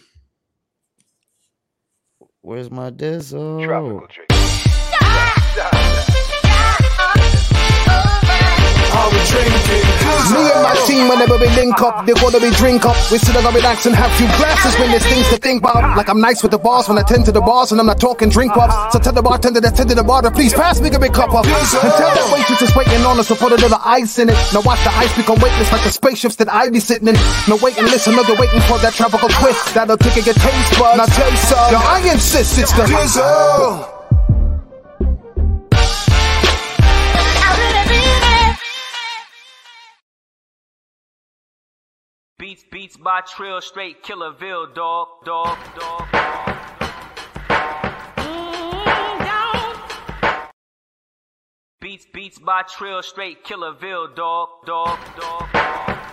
S3: Where's my Dizzle?
S10: Tropical Drake.
S8: Me and my team, whenever we link up, they gonna be drink up. We sit down and relax and have few glasses when there's things to think about. Like I'm nice with the boss when I tend to the bars and I'm not talking drink ups. So tell the bartender that's tending the bar to please pass me a big cup up. And tell that waitress is waiting on us to put a little ice in it. Now watch the ice become weightless like the spaceships that I be sitting in. Now wait and listen, no, they're waiting for that tropical twist that'll tickle your taste buds. Now taste some. Yo, I insist it's the Dizzle.
S1: Beats by Trill, straight Killerville, dog. Beats by Trill, straight Killerville, dog.